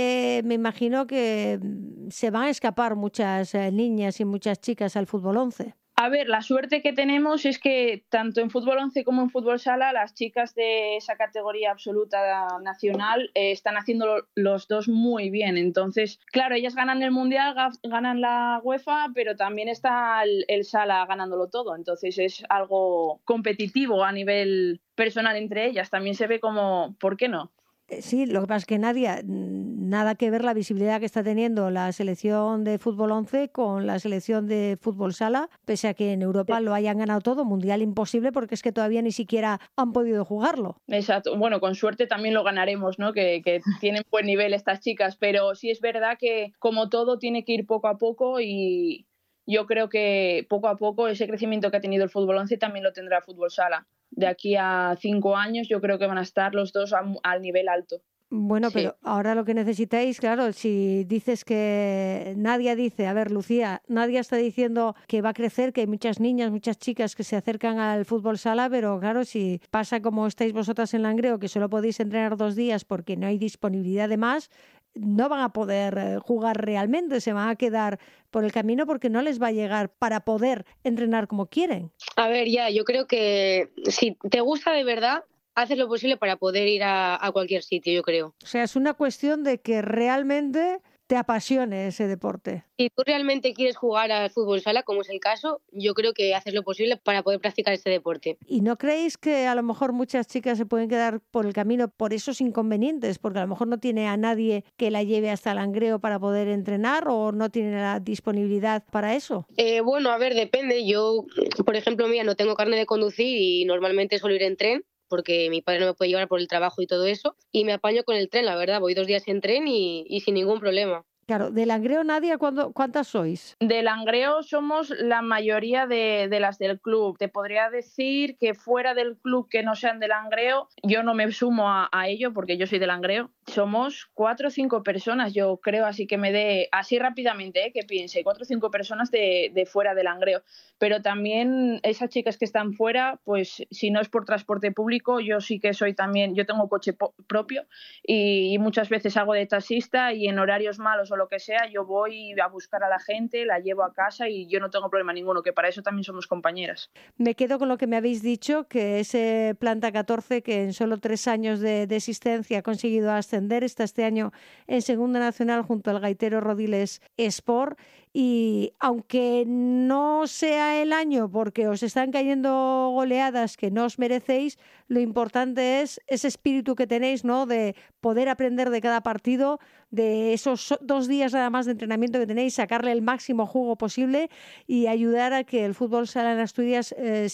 S2: me imagino que se van a escapar muchas niñas y muchas chicas al fútbol 11.
S4: A ver, la suerte que tenemos es que tanto en fútbol 11 como en fútbol sala las chicas de esa categoría absoluta nacional están haciendo los dos muy bien. Entonces, claro, ellas ganan el Mundial, ganan la UEFA, pero también está el sala ganándolo todo. Entonces es algo competitivo a nivel personal entre ellas. También se ve como, ¿por qué no?
S2: Sí, lo que pasa es que nada que ver la visibilidad que está teniendo la selección de fútbol 11 con la selección de fútbol sala, pese a que en Europa lo hayan ganado todo, mundial imposible porque es que todavía ni siquiera han podido jugarlo.
S4: Exacto, bueno, con suerte también lo ganaremos, ¿no? Que tienen buen nivel estas chicas, pero sí es verdad que como todo tiene que ir poco a poco y yo creo que poco a poco ese crecimiento que ha tenido el fútbol 11 también lo tendrá el fútbol sala. De aquí a 5 años yo creo que van a estar los dos al nivel alto.
S2: Bueno, sí. Pero ahora lo que necesitáis, claro, si dices que Nadia dice, a ver, Lucía, Nadia está diciendo que va a crecer, que hay muchas niñas, muchas chicas que se acercan al fútbol sala, pero claro, si pasa como estáis vosotras en Langreo, que solo podéis entrenar 2 días porque no hay disponibilidad de más, no van a poder jugar realmente, se van a quedar por el camino porque no les va a llegar para poder entrenar como quieren.
S6: A ver, yo creo que si te gusta de verdad, haces lo posible para poder ir a cualquier sitio, yo creo.
S2: O sea, es una cuestión de que realmente te apasione ese deporte.
S6: Si tú realmente quieres jugar al fútbol sala, como es el caso, yo creo que haces lo posible para poder practicar este deporte.
S2: ¿Y no creéis que a lo mejor muchas chicas se pueden quedar por el camino por esos inconvenientes? Porque a lo mejor no tiene a nadie que la lleve hasta Langreo para poder entrenar o no tiene la disponibilidad para eso.
S6: Bueno, a ver, depende. Yo, por ejemplo, no tengo carnet de conducir y normalmente suelo ir en tren, porque mi padre no me puede llevar por el trabajo y todo eso, y me apaño con el tren, la verdad, voy 2 días en tren y sin ningún problema.
S2: Claro, de Langreo, Nadia, ¿cuántas sois?
S4: De Langreo somos la mayoría de las del club. Te podría decir que fuera del club que no sean de Langreo, yo no me sumo a ello porque yo soy de Langreo. Somos 4 o 5 personas, yo creo, así que me dé así rápidamente, que piense, 4 o 5 personas de fuera de Langreo. Pero también esas chicas que están fuera, pues si no es por transporte público, yo sí que soy también, yo tengo coche propio y muchas veces hago de taxista y en horarios malos o lo que sea, yo voy a buscar a la gente, la llevo a casa y yo no tengo problema ninguno, que para eso también somos compañeras.
S2: Me quedo con lo que me habéis dicho, que ese Planta 14, que en solo 3 años de existencia ha conseguido ascender, está este año en Segunda Nacional junto al Gaitero Rodiles Sport, y aunque no sea el año porque os están cayendo goleadas que no os merecéis, lo importante es ese espíritu que tenéis, ¿no? De poder aprender de cada partido, de esos 2 días nada más de entrenamiento que tenéis, sacarle el máximo jugo posible y ayudar a que el fútbol sala en Asturias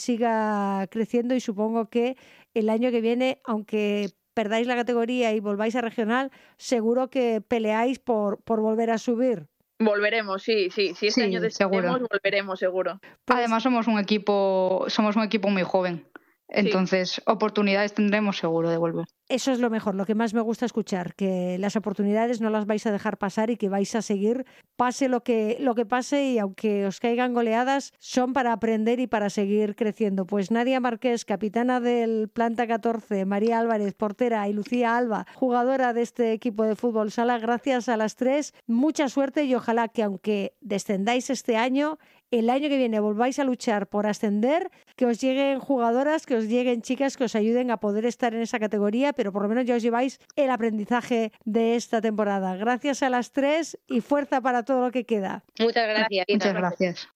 S2: siga creciendo, y supongo que el año que viene, aunque perdáis la categoría y volváis a regional, seguro que peleáis por volver a subir.
S4: Volveremos, sí. Si este año descendemos, volveremos seguro.
S5: Además somos un equipo muy joven. Entonces, oportunidades tendremos seguro de volver.
S2: Eso es lo mejor, lo que más me gusta escuchar, que las oportunidades no las vais a dejar pasar y que vais a seguir, pase lo que pase, y aunque os caigan goleadas, son para aprender y para seguir creciendo. Pues Nadia Marqués, capitana del Planta 14, María Álvarez, portera, y Lucía Alba, jugadora de este equipo de fútbol sala, gracias a las 3, mucha suerte y ojalá que aunque descendáis este año, el año que viene volváis a luchar por ascender, que os lleguen jugadoras, que os lleguen chicas que os ayuden a poder estar en esa categoría, pero por lo menos ya os lleváis el aprendizaje de esta temporada. Gracias a las 3 y fuerza para todo lo que queda.
S6: Muchas gracias.
S5: Muchas gracias.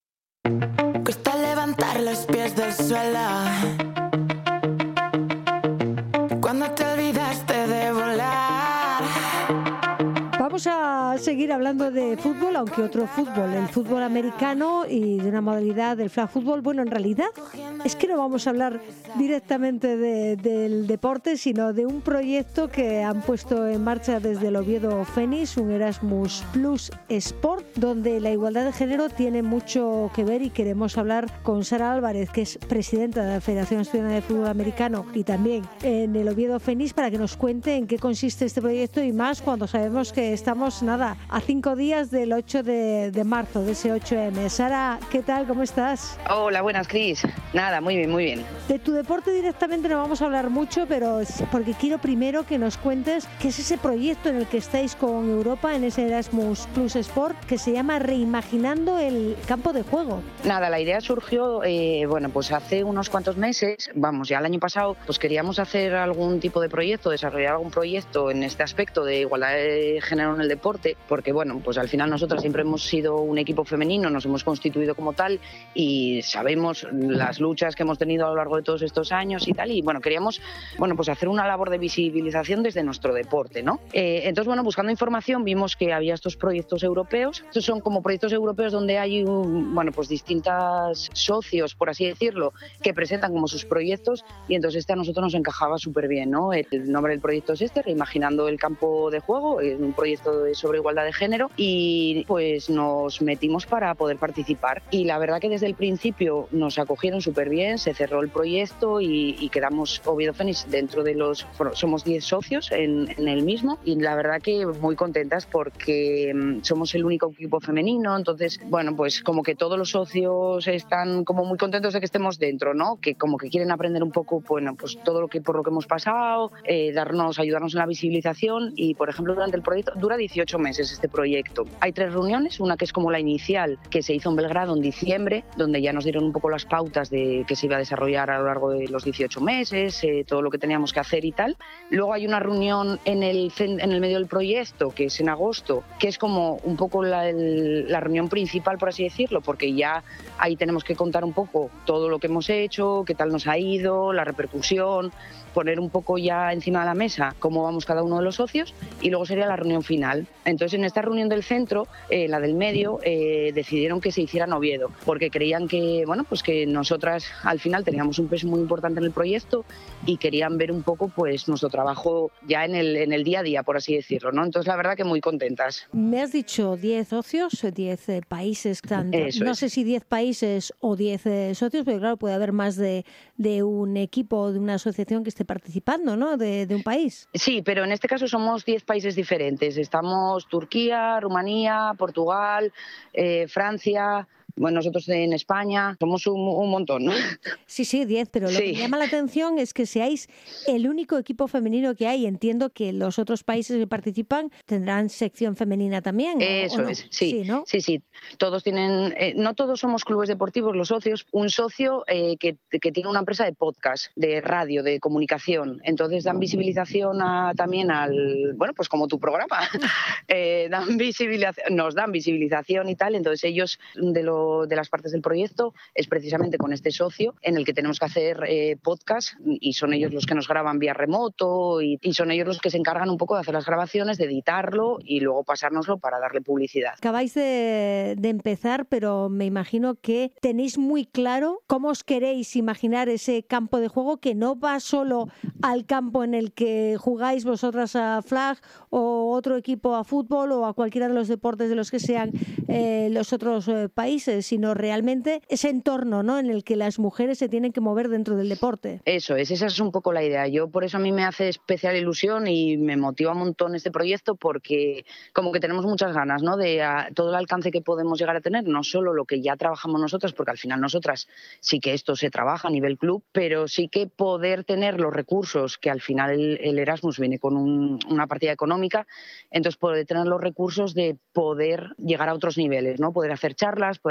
S7: Cuesta levantar los pies del suelo cuando te olvidaste de volar.
S2: vamos a seguir hablando de fútbol, aunque otro fútbol, el fútbol americano y de una modalidad del flag football. Bueno, en realidad es que no vamos a hablar directamente del deporte, sino de un proyecto que han puesto en marcha desde el Oviedo Fénix, un Erasmus Plus Sport, donde la igualdad de género tiene mucho que ver, y queremos hablar con Sara Álvarez, que es presidenta de la Federación Asturiana de Fútbol Americano y también en el Oviedo Fénix, para que nos cuente en qué consiste este proyecto, y más cuando sabemos que estamos a 5 días del 8 de marzo, de ese 8M. Sara, ¿qué tal? ¿Cómo estás?
S8: Hola, buenas, Cris. Nada, muy bien, muy bien.
S2: De tu deporte directamente no vamos a hablar mucho, pero porque quiero primero que nos cuentes qué es ese proyecto en el que estáis con Europa, en ese Erasmus Plus Sport, que se llama Reimaginando el campo de juego.
S8: Nada, la idea surgió, pues hace unos cuantos meses, ya el año pasado, pues queríamos hacer algún tipo de proyecto, desarrollar algún proyecto en este aspecto de igualdad de género en el deporte, porque pues al final nosotras siempre hemos sido un equipo femenino, nos hemos constituido como tal y sabemos las luchas que hemos tenido a lo largo de todos estos años y tal, y queríamos pues hacer una labor de visibilización desde nuestro deporte, ¿no? Entonces, buscando información vimos que había estos proyectos europeos. Estos son como proyectos europeos donde hay pues distintas socios, por así decirlo, que presentan como sus proyectos, y entonces a nosotros nos encajaba súper bien, ¿no? El nombre del proyecto es Reimaginando el campo de juego, es un proyecto sobre igualdad de género, y pues nos metimos para poder participar, y la verdad que desde el principio nos acogieron súper bien, se cerró el proyecto y quedamos Oviedo Fénix dentro de somos 10 socios en el mismo, y la verdad que muy contentas porque somos el único equipo femenino. Entonces, pues como que todos los socios están como muy contentos de que estemos dentro, ¿no? Que como que quieren aprender un poco, pues todo por lo que hemos pasado, ayudarnos en la visibilización. Y, por ejemplo, durante el proyecto, dura 18 meses este proyecto. Hay 3 reuniones, una que es como la inicial, que se hizo en Belgrado en diciembre, donde ya nos dieron un poco las pautas de que se iba a desarrollar a lo largo de los 18 meses, todo lo que teníamos que hacer y tal. Luego hay una reunión en el medio del proyecto, que es en agosto, que es como un poco la reunión principal, por así decirlo, porque ya ahí tenemos que contar un poco todo lo que hemos hecho, qué tal nos ha ido, la repercusión, poner un poco ya encima de la mesa cómo vamos cada uno de los socios, y luego sería la reunión final. Entonces, en esta reunión del centro, la del medio, decidieron que se hiciera en Oviedo, porque creían que, pues que nosotras al final teníamos un peso muy importante en el proyecto y querían ver un poco pues nuestro trabajo ya en el día a día, por así decirlo, ¿no? Entonces, la verdad que muy contentas.
S2: Me has dicho 10 socios, 10 países, no sé si 10 países o 10 socios, pero claro, puede haber más de un equipo, de una asociación que esté participando, ¿no? De un país.
S8: Sí, pero en este caso somos 10 países diferentes. Estamos Turquía, Rumanía, Portugal, Francia. Nosotros en España somos un montón, ¿no?
S2: Sí, 10, pero lo que me llama la atención es que seáis el único equipo femenino que hay. Entiendo que los otros países que participan tendrán sección femenina también.
S8: Eso
S2: ¿o no?
S8: es, sí,
S2: ¿no?
S8: Sí. Todos tienen, no todos somos clubes deportivos los socios. Un socio que tiene una empresa de podcast, de radio, de comunicación. Entonces dan visibilización también pues como tu programa. Nos dan visibilización y tal. Entonces ellos de las partes del proyecto es precisamente con este socio en el que tenemos que hacer podcast, y son ellos los que nos graban vía remoto y son ellos los que se encargan un poco de hacer las grabaciones, de editarlo y luego pasárnoslo para darle publicidad.
S2: Acabáis de empezar, pero me imagino que tenéis muy claro cómo os queréis imaginar ese campo de juego, que no va solo al campo en el que jugáis vosotras a flag o otro equipo a fútbol o a cualquiera de los deportes de los que sean los otros países, sino realmente ese entorno, ¿no?, en el que las mujeres se tienen que mover dentro del deporte.
S8: Esa es un poco la idea. Yo por eso a mí me hace especial ilusión y me motiva un montón este proyecto, porque como que tenemos muchas ganas, ¿no?, de todo el alcance que podemos llegar a tener, no solo lo que ya trabajamos nosotras, porque al final nosotras sí que esto se trabaja a nivel club, pero sí que poder tener los recursos, que al final el Erasmus viene con una partida económica, entonces poder tener los recursos de poder llegar a otros niveles, ¿no?, poder hacer charlas, poder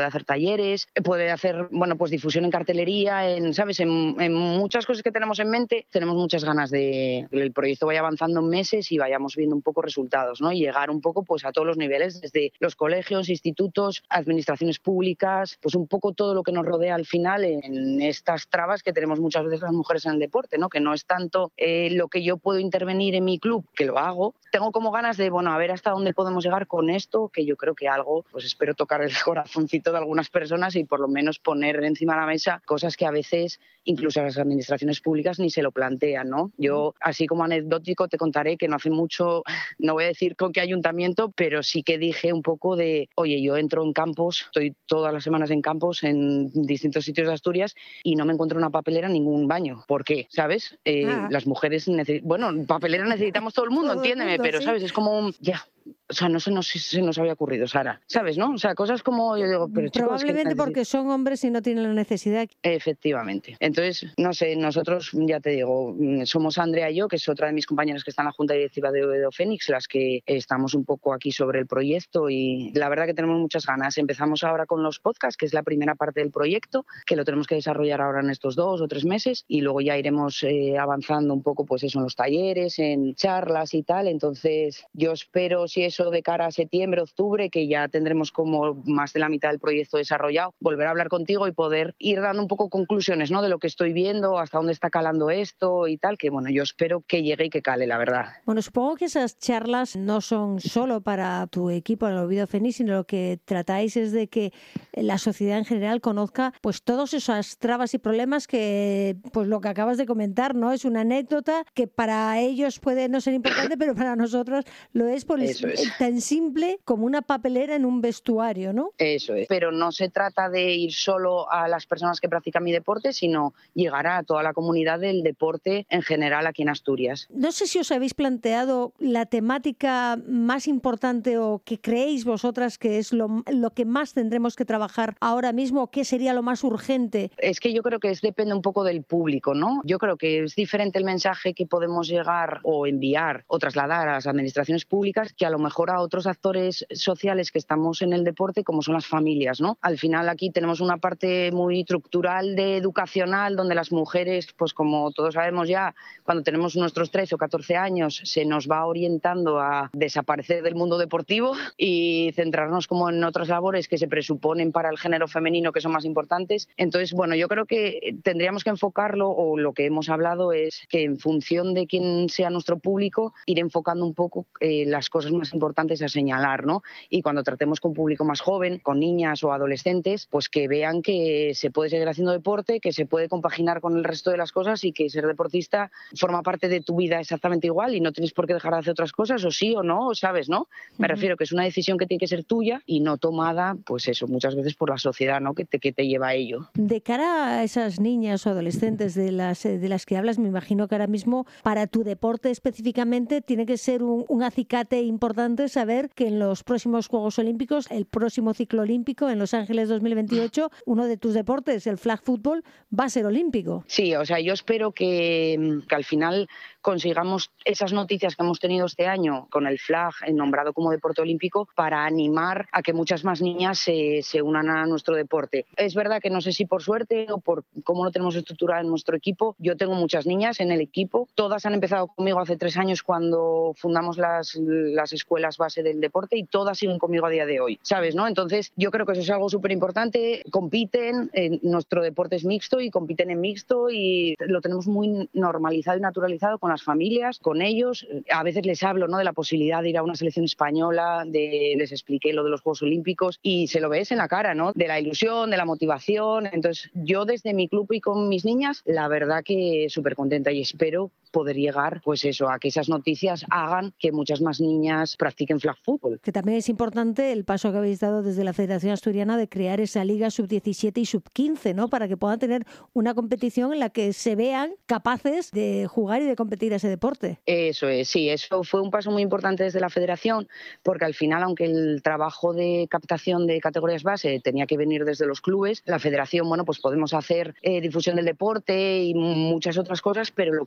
S8: puede hacer talleres, puede hacer, bueno, pues difusión en cartelería, ¿sabes? En muchas cosas que tenemos en mente. Tenemos muchas ganas de que el proyecto vaya avanzando en meses y vayamos viendo un poco resultados, ¿no? Y llegar un poco pues a todos los niveles, desde los colegios, institutos, administraciones públicas, pues un poco todo lo que nos rodea al final en estas trabas que tenemos muchas veces las mujeres en el deporte, ¿no? Que no es tanto lo que yo puedo intervenir en mi club, que lo hago. Tengo como ganas de, bueno, a ver hasta dónde podemos llegar con esto, que yo creo que algo, pues espero tocar el corazoncito de algunas personas y por lo menos poner encima de la mesa cosas que a veces incluso las administraciones públicas ni se lo plantean, ¿no? Yo, así como anecdótico, te contaré que no hace mucho, no voy a decir con qué ayuntamiento, pero sí que dije un poco de, oye, yo entro en campos, estoy todas las semanas en campos en distintos sitios de Asturias y no me encuentro una papelera en ningún baño. ¿Por qué? ¿Sabes? Las mujeres bueno, papelera necesitamos todo el mundo, entiéndeme, pero, ¿sabes? Es como un, ya. O sea, no se nos había ocurrido, Sara, ¿sabes, no? O sea, cosas como, yo digo, pero chicos...
S2: Probablemente porque son hombres y no tienen la necesidad.
S8: Efectivamente. Entonces, no sé, nosotros, ya te digo, somos Andrea y yo, que es otra de mis compañeras que está en la Junta Directiva de Oviedo Fénix, las que estamos un poco aquí sobre el proyecto y la verdad que tenemos muchas ganas. Empezamos ahora con los podcasts, que es la primera parte del proyecto, que lo tenemos que desarrollar ahora en estos 2 o 3 meses y luego ya iremos avanzando un poco, pues eso, en los talleres, en charlas y tal. Entonces, yo espero, si eso de cara a septiembre, octubre, que ya tendremos como más de la mitad del proyecto desarrollado, volver a hablar contigo y poder ir dando un poco conclusiones, ¿no? De lo que estoy viendo, hasta dónde está calando esto y tal, que bueno, yo espero que llegue y que cale, la verdad.
S2: Bueno, supongo que esas charlas no son solo para tu equipo, el Oviedo Fénix, sino lo que tratáis es de que la sociedad en general conozca pues todas esas trabas y problemas que, pues lo que acabas de comentar, ¿no? Es una anécdota que para ellos puede no ser importante, pero para nosotros lo es por tan simple como una papelera en un vestuario, ¿no?
S8: Eso es. Pero no se trata de ir solo a las personas que practican mi deporte, sino llegar a toda la comunidad del deporte en general aquí en Asturias.
S2: No sé si os habéis planteado la temática más importante o que creéis vosotras que es lo que más tendremos que trabajar ahora mismo, o qué sería lo más urgente.
S8: Es que yo creo que depende un poco del público, ¿no? Yo creo que es diferente el mensaje que podemos llegar o enviar o trasladar a las administraciones públicas que a lo mejor a otros actores sociales que estamos en el deporte, como son las familias, ¿no? Al final aquí tenemos una parte muy estructural de educacional donde las mujeres, pues como todos sabemos ya, cuando tenemos nuestros 13 o 14 años se nos va orientando a desaparecer del mundo deportivo y centrarnos como en otras labores que se presuponen para el género femenino que son más importantes. Entonces, bueno, yo creo que tendríamos que enfocarlo, o lo que hemos hablado es que en función de quién sea nuestro público, ir enfocando un poco las cosas más importantes a señalar, ¿no? Y cuando tratemos con público más joven, con niñas o adolescentes, pues que vean que se puede seguir haciendo deporte, que se puede compaginar con el resto de las cosas y que ser deportista forma parte de tu vida exactamente igual y no tienes por qué dejar de hacer otras cosas, o sí o no, ¿sabes, no? Me refiero que es una decisión que tiene que ser tuya y no tomada, pues eso, muchas veces por la sociedad, ¿no? Que te lleva a ello.
S2: De cara a esas niñas o adolescentes de las que hablas, me imagino que ahora mismo para tu deporte específicamente tiene que ser un acicate importante saber que en los próximos Juegos Olímpicos, el próximo ciclo olímpico en Los Ángeles 2028, uno de tus deportes, el flag football, va a ser olímpico.
S8: Sí, o sea, yo espero que al final consigamos esas noticias que hemos tenido este año con el flag nombrado como deporte olímpico para animar a que muchas más niñas se unan a nuestro deporte. Es verdad que no sé si por suerte o por cómo lo tenemos estructurado en nuestro equipo, yo tengo muchas niñas en el equipo, todas han empezado conmigo hace 3 años cuando fundamos las escuelas base del deporte y todas siguen conmigo a día de hoy, ¿sabes, no? Entonces yo creo que eso es algo súper importante, compiten, nuestro deporte es mixto y compiten en mixto y lo tenemos muy normalizado y naturalizado con las familias, con ellos. A veces les hablo, ¿no?, de la posibilidad de ir a una selección española, les expliqué lo de los Juegos Olímpicos y se lo ves en la cara, ¿no?, de la ilusión, de la motivación. Entonces yo desde mi club y con mis niñas, la verdad que súper contenta y espero poder llegar, pues eso, a que esas noticias hagan que muchas más niñas practiquen flag football.
S2: Que también es importante el paso que habéis dado desde la Federación Asturiana de crear esa liga sub-17 y sub-15, ¿no?, para que puedan tener una competición en la que se vean capaces de jugar y de competir a ese deporte.
S8: Eso es, sí, eso fue un paso muy importante desde la Federación, porque al final, aunque el trabajo de captación de categorías base tenía que venir desde los clubes, la Federación, bueno, pues podemos hacer difusión del deporte y muchas otras cosas, pero lo que es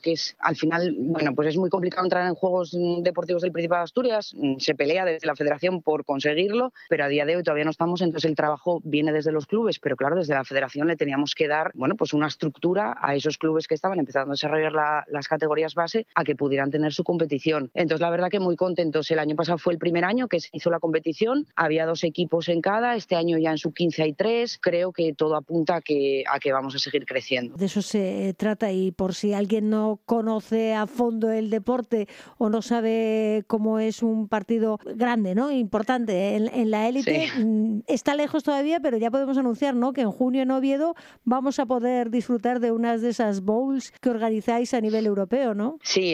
S8: al final, bueno, pues es muy complicado entrar en Juegos Deportivos del Principado de Asturias, se pelea desde la federación por conseguirlo, pero a día de hoy todavía no estamos, entonces el trabajo viene desde los clubes, pero claro, desde la federación le teníamos que dar, bueno, pues una estructura a esos clubes que estaban empezando a desarrollar las categorías base a que pudieran tener su competición. Entonces la verdad que muy contentos. El año pasado fue el primer año que se hizo la competición, había 2 equipos en cada, este año ya en sub-15 hay 3, creo que todo apunta a que vamos a seguir creciendo.
S2: De eso se trata, y por si alguien no conoce a fondo el deporte o no sabe cómo es un partido grande, ¿no? Importante en la élite, sí. Está lejos todavía, pero ya podemos anunciar, ¿no?, que en junio en Oviedo vamos a poder disfrutar de unas de esas bowls que organizáis a nivel europeo, ¿no?
S8: Sí,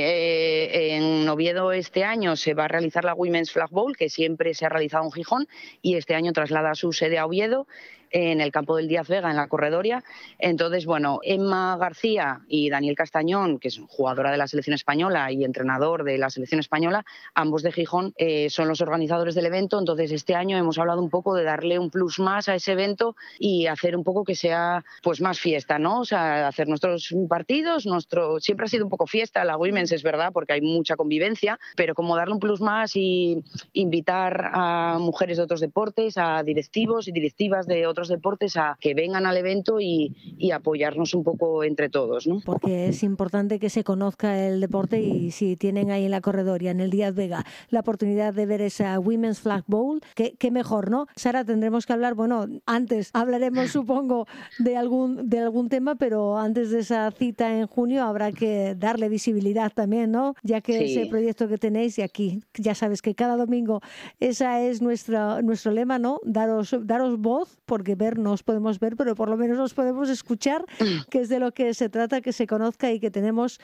S8: en Oviedo este año se va a realizar la Women's Flag Bowl, que siempre se ha realizado en Gijón, y este año traslada su sede a Oviedo, en el campo del Díaz Vega, en la Corredoria. Entonces, bueno, Emma García y Daniel Castañón, que es jugadora de la selección española y entrenador de la selección española, ambos de Gijón, son los organizadores del evento. Entonces, este año hemos hablado un poco de darle un plus más a ese evento y hacer un poco que sea pues más fiesta, ¿no? O sea, hacer nuestros partidos, siempre ha sido un poco fiesta la Women's, es verdad, porque hay mucha convivencia, pero como darle un plus más y invitar a mujeres de otros deportes, a directivos y directivas de otros deportes a que vengan al evento y apoyarnos un poco entre todos, ¿no?
S2: Porque es importante que se conozca el deporte, y si tienen ahí en la Corredoria, en el Díaz Vega, la oportunidad de ver esa Women's Flag Bowl, qué mejor, ¿no? Sara, tendremos que hablar, bueno, antes hablaremos supongo de algún tema, pero antes de esa cita en junio habrá que darle visibilidad también, ¿no? Ya que sí. Ese proyecto que tenéis, y aquí ya sabes que cada domingo esa es nuestro lema, ¿no? Daros voz, porque ver no os podemos ver, pero por lo menos nos podemos escuchar, que es de lo que se trata, que se conozca, y que tenemos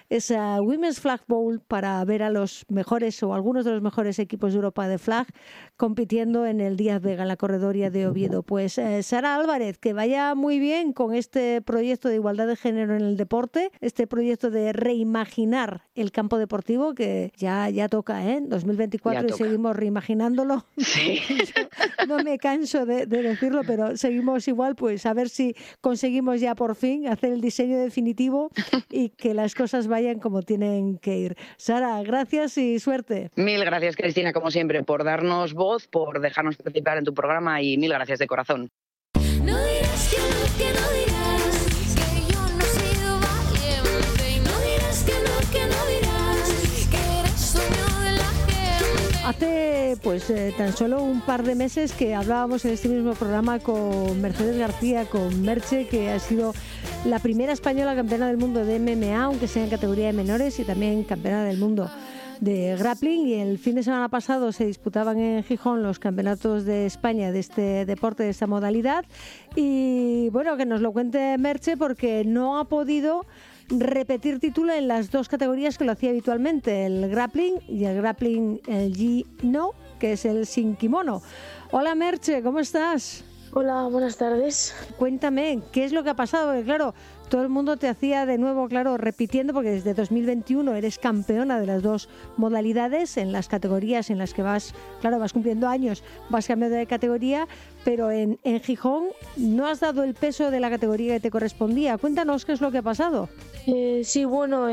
S2: esa Women's Flag Bowl para ver a los mejores o algunos de los mejores equipos de Europa de flag compitiendo en el Díaz Vega, en la Corredoria de Oviedo. Pues Sara Álvarez, que vaya muy bien con este proyecto de igualdad de género en el deporte, este proyecto de reimaginar el campo deportivo, que ya toca, ¿eh? 2024 y seguimos reimaginándolo. Sí. No me canso de decirlo, pero seguimos igual, pues a ver si conseguimos ya por fin hacer el diseño definitivo y que las cosas vayan como tienen que ir. Sara, gracias y suerte.
S8: Mil gracias, Cristina, como siempre, por darnos voz, por dejarnos participar en tu programa, y mil gracias de corazón. No dirás que no dirás, que yo no he sido valiente, y no dirás que no dirás, que eres sueño de la gente.
S2: Hace pues tan solo un par de meses que hablábamos en este mismo programa con Mercedes García, con Merche, que ha sido la primera española campeona del mundo de MMA, aunque sea en categoría de menores, y también campeona del mundo de grappling. Y el fin de semana pasado se disputaban en Gijón los campeonatos de España de este deporte, de esta modalidad, y bueno, que nos lo cuente Merche, porque no ha podido repetir título en las 2 categorías que lo hacía habitualmente, el grappling y el grappling el Gi-No, que es el sin kimono. Hola Merche, ¿cómo estás?
S9: Hola, buenas tardes.
S2: Cuéntame, ¿qué es lo que ha pasado? Porque claro, todo el mundo te hacía de nuevo, claro, repitiendo, porque desde 2021 eres campeona de las 2 modalidades, en las categorías en las que vas cumpliendo años, vas cambiando de categoría, pero en Gijón no has dado el peso de la categoría que te correspondía. Cuéntanos qué es lo que ha pasado.
S9: Sí, bueno,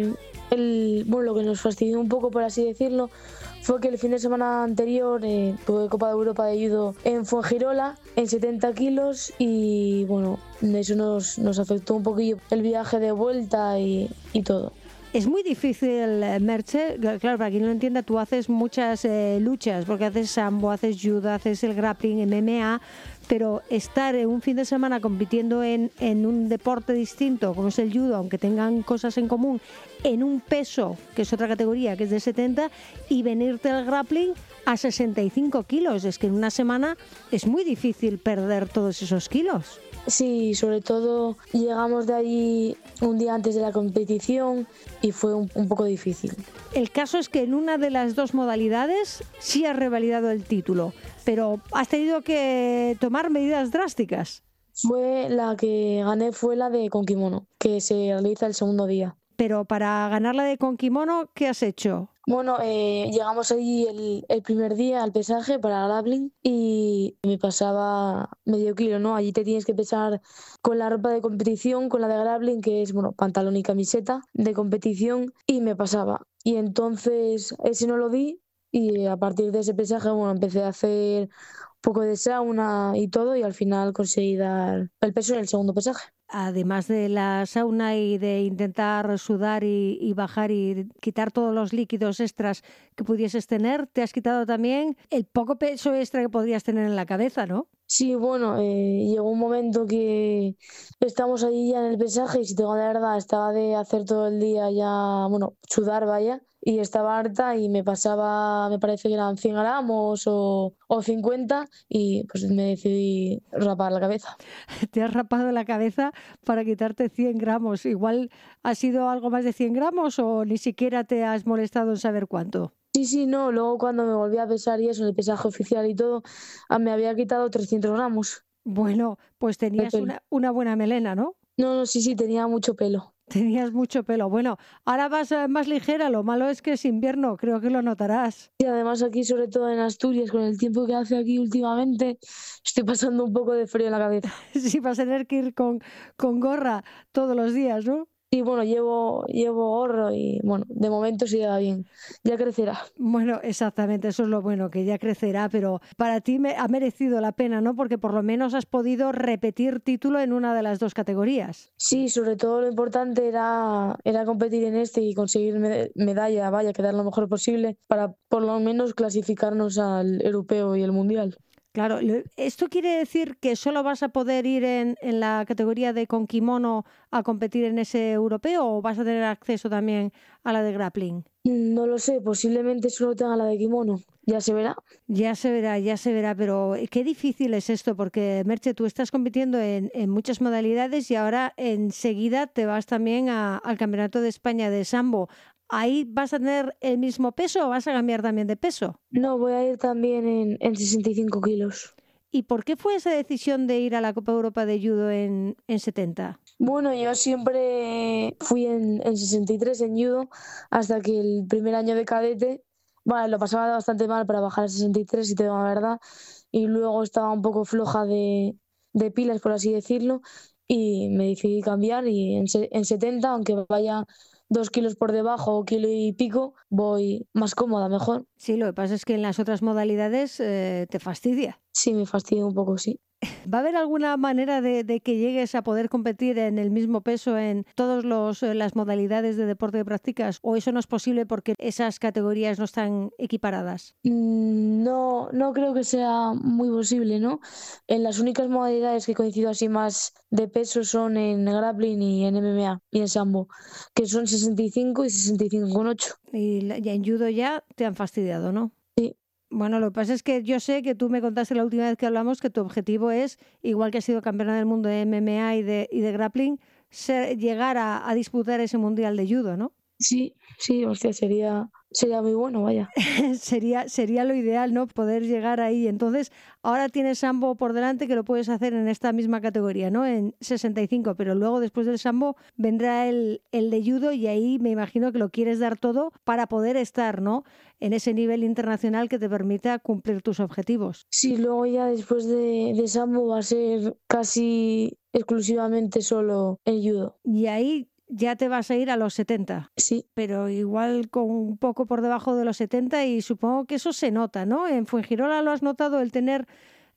S9: lo que nos fastidió un poco, por así decirlo, fue que el fin de semana anterior tuve Copa de Europa de Judo en Fuengirola, en 70 kilos, y bueno, eso nos afectó un poquillo el viaje de vuelta y todo.
S2: Es muy difícil, Merche, claro, para quien no lo entienda, tú haces muchas luchas, porque haces sambo, haces judo, haces el grappling, MMA, pero estar un fin de semana compitiendo en un deporte distinto, como es el judo, aunque tengan cosas en común, en un peso, que es otra categoría, que es de 70, y venirte al grappling a 65 kilos. Es que en una semana es muy difícil perder todos esos kilos.
S9: Sí, sobre todo llegamos de allí un día antes de la competición y fue un poco difícil.
S2: El caso es que en una de las 2 modalidades sí has revalidado el título, pero has tenido que tomar medidas drásticas.
S9: La que gané fue la de con kimono, que se realiza el segundo día.
S2: Pero para ganar la de con kimono, ¿qué has hecho?
S9: Bueno, llegamos allí el primer día al pesaje para grappling y me pasaba medio kilo, ¿no? Allí te tienes que pesar con la ropa de competición, con la de grappling, que es, bueno, pantalón y camiseta de competición, y me pasaba. Y entonces ese no lo di y a partir de ese pesaje, bueno, empecé a hacer un poco de sauna y todo y al final conseguí dar el peso en el segundo pesaje.
S2: Además de la sauna y de intentar sudar y bajar y quitar todos los líquidos extras que pudieses tener, te has quitado también el poco peso extra que podrías tener en la cabeza, ¿no?
S9: Sí, bueno, llegó un momento que estamos allí ya en el pesaje y si tengo la verdad, estaba de hacer todo el día ya, bueno, sudar, vaya, y estaba harta y me pasaba, me parece que eran 100 gramos o 50 y pues me decidí rapar la cabeza.
S2: Te has rapado la cabeza para quitarte 100 gramos. Igual ha sido algo más de 100 gramos o ni siquiera te has molestado en saber cuánto.
S9: Sí, no, luego cuando me volví a pesar y eso, en el pesaje oficial y todo, me había quitado 300 gramos.
S2: Bueno, pues tenías una buena melena, ¿no?
S9: No, sí, tenía mucho pelo.
S2: Tenías mucho pelo. Bueno, ahora vas más ligera, lo malo es que es invierno, creo que lo notarás.
S9: Y además aquí, sobre todo en Asturias, con el tiempo que hace aquí últimamente, estoy pasando un poco de frío en la cabeza.
S2: Sí, vas a tener que ir con gorra todos los días, ¿no?
S9: Sí, bueno, llevo gorro y bueno, de momento sí va bien, ya crecerá.
S2: Bueno, exactamente, eso es lo bueno, que ya crecerá, pero para ti ha merecido la pena, ¿no? Porque por lo menos has podido repetir título en una de las dos categorías.
S9: Sí, sobre todo lo importante era competir en este y conseguir medalla, vaya, quedar lo mejor posible para por lo menos clasificarnos al europeo y el mundial.
S2: Claro, ¿esto quiere decir que solo vas a poder ir en la categoría de con kimono a competir en ese europeo o vas a tener acceso también a la de grappling?
S9: No lo sé, posiblemente solo tenga la de kimono, ya se verá.
S2: Ya se verá, pero qué difícil es esto, porque Merche, tú estás compitiendo en muchas modalidades y ahora enseguida te vas también al Campeonato de España de Sambo. ¿Ahí vas a tener el mismo peso o vas a cambiar también de peso?
S9: No, voy a ir también en 65 kilos.
S2: ¿Y por qué fue esa decisión de ir a la Copa Europa de Judo en 70?
S9: Bueno, yo siempre fui en 63 en judo hasta que el primer año de cadete, vale, lo pasaba bastante mal para bajar a 63, si te digo la verdad, y luego estaba un poco floja de pilas, por así decirlo, y me decidí cambiar y en 70, aunque vaya 2 kilos por debajo o kilo y pico, voy más cómoda, mejor.
S2: Sí, lo que pasa es que en las otras modalidades te fastidia.
S9: Sí, me fastidia un poco, sí.
S2: ¿Va a haber alguna manera de que llegues a poder competir en el mismo peso en todas las modalidades de deporte que practicas? ¿O eso no es posible porque esas categorías no están equiparadas?
S9: No creo que sea muy posible, ¿no? En las únicas modalidades que coincido así más de peso son en grappling y en MMA y en sambo, que son 65 y 65,8.
S2: Y en judo ya te han fastidiado, ¿no?
S9: Sí.
S2: Bueno, lo que pasa es que yo sé que tú me contaste la última vez que hablamos que tu objetivo es, igual que has sido campeona del mundo de MMA y de grappling, llegar a disputar ese mundial de judo, ¿no?
S9: Sí, hostia, sería muy bueno, vaya.
S2: sería lo ideal, ¿no? Poder llegar ahí. Entonces, ahora tienes sambo por delante que lo puedes hacer en esta misma categoría, ¿no? En 65, pero luego después del sambo vendrá el de judo y ahí me imagino que lo quieres dar todo para poder estar, ¿no? En ese nivel internacional que te permita cumplir tus objetivos.
S9: Sí, luego ya después de sambo va a ser casi exclusivamente solo el judo.
S2: Y ahí ya te vas a ir a los 70.
S9: Sí.
S2: Pero igual con un poco por debajo de los 70 y supongo que eso se nota, ¿no? En Fuengirola lo has notado el tener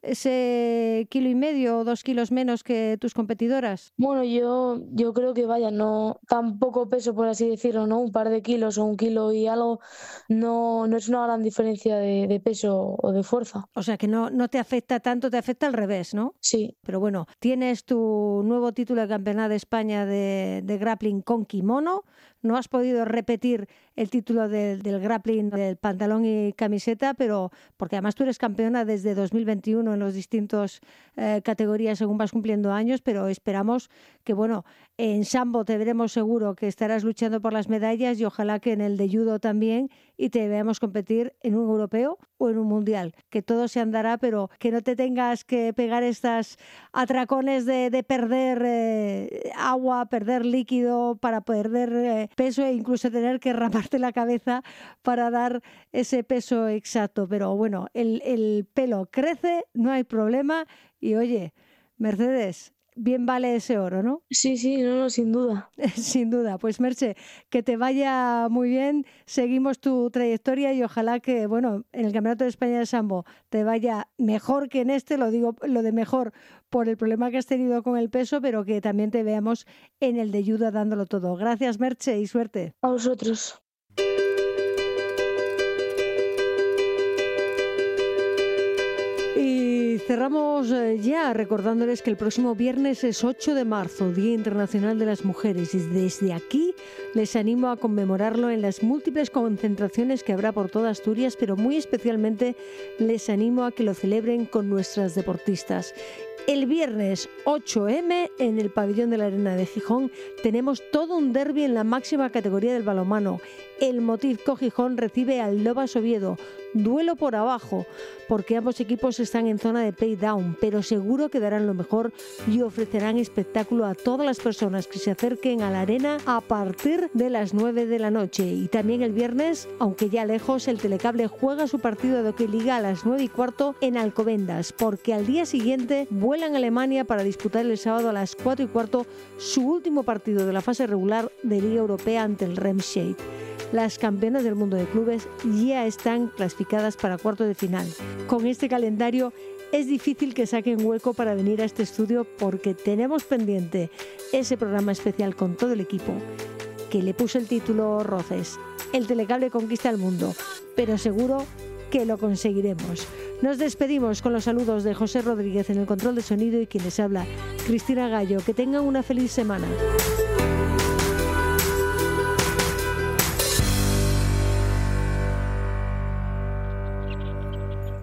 S2: ese 1,5 kilos o 2 kilos menos que tus competidoras.
S9: Bueno, yo creo que vaya, no tan poco peso por así decirlo, ¿no? Un par de kilos o 1 kilo y algo no es una gran diferencia de peso o de fuerza.
S2: O sea que no te afecta tanto, te afecta al revés, ¿no?
S9: Sí.
S2: Pero bueno, tienes tu nuevo título de campeonato de España de grappling con kimono. No has podido repetir el título del grappling del pantalón y camiseta, pero porque además tú eres campeona desde 2021 en los distintos categorías según vas cumpliendo años, pero esperamos que, bueno, en sambo te veremos seguro que estarás luchando por las medallas y ojalá que en el de judo también y te veamos competir en un europeo o en un mundial. Que todo se andará, pero que no te tengas que pegar estas atracones de perder agua, perder líquido para perder peso e incluso tener que raparte la cabeza para dar ese peso exacto. Pero bueno, el pelo crece, no hay problema y oye, Mercedes, bien vale ese oro, ¿no?
S9: Sí, no, sin duda.
S2: Sin duda. Pues Merche, que te vaya muy bien, seguimos tu trayectoria y ojalá que, bueno, en el Campeonato de España de Sambo te vaya mejor que en este, lo digo lo de mejor por el problema que has tenido con el peso, pero que también te veamos en el de judo dándolo todo. Gracias, Merche, y suerte.
S9: A vosotros.
S2: Y cerramos ya recordándoles que el próximo viernes es 8 de marzo, Día Internacional de las Mujeres, y desde aquí les animo a conmemorarlo en las múltiples concentraciones que habrá por toda Asturias, pero muy especialmente les animo a que lo celebren con nuestras deportistas. El viernes 8M en el Pabellón de la Arena de Gijón tenemos todo un derbi en la máxima categoría del balonmano. El Motivco Gijón recibe al Lobas Oviedo. Duelo por abajo, porque ambos equipos están en zona de play-down, pero seguro que darán lo mejor y ofrecerán espectáculo a todas las personas que se acerquen a la arena a partir de las 9 de la noche. Y también el viernes, aunque ya lejos, el Telecable juega su partido de Hockey Liga a las 9:15 en Alcobendas, porque al día siguiente vuelan a Alemania para disputar el sábado a las 4:15 su último partido de la fase regular de Liga Europea ante el Remscheid. Las campeonas del mundo de clubes ya están clasificadas para cuartos de final. Con este calendario es difícil que saquen hueco para venir a este estudio porque tenemos pendiente ese programa especial con todo el equipo que le puso el título Roces. El Telecable conquista el mundo, pero seguro que lo conseguiremos. Nos despedimos con los saludos de José Rodríguez en el control de sonido y quien les habla, Cristina Gallo. Que tengan una feliz semana.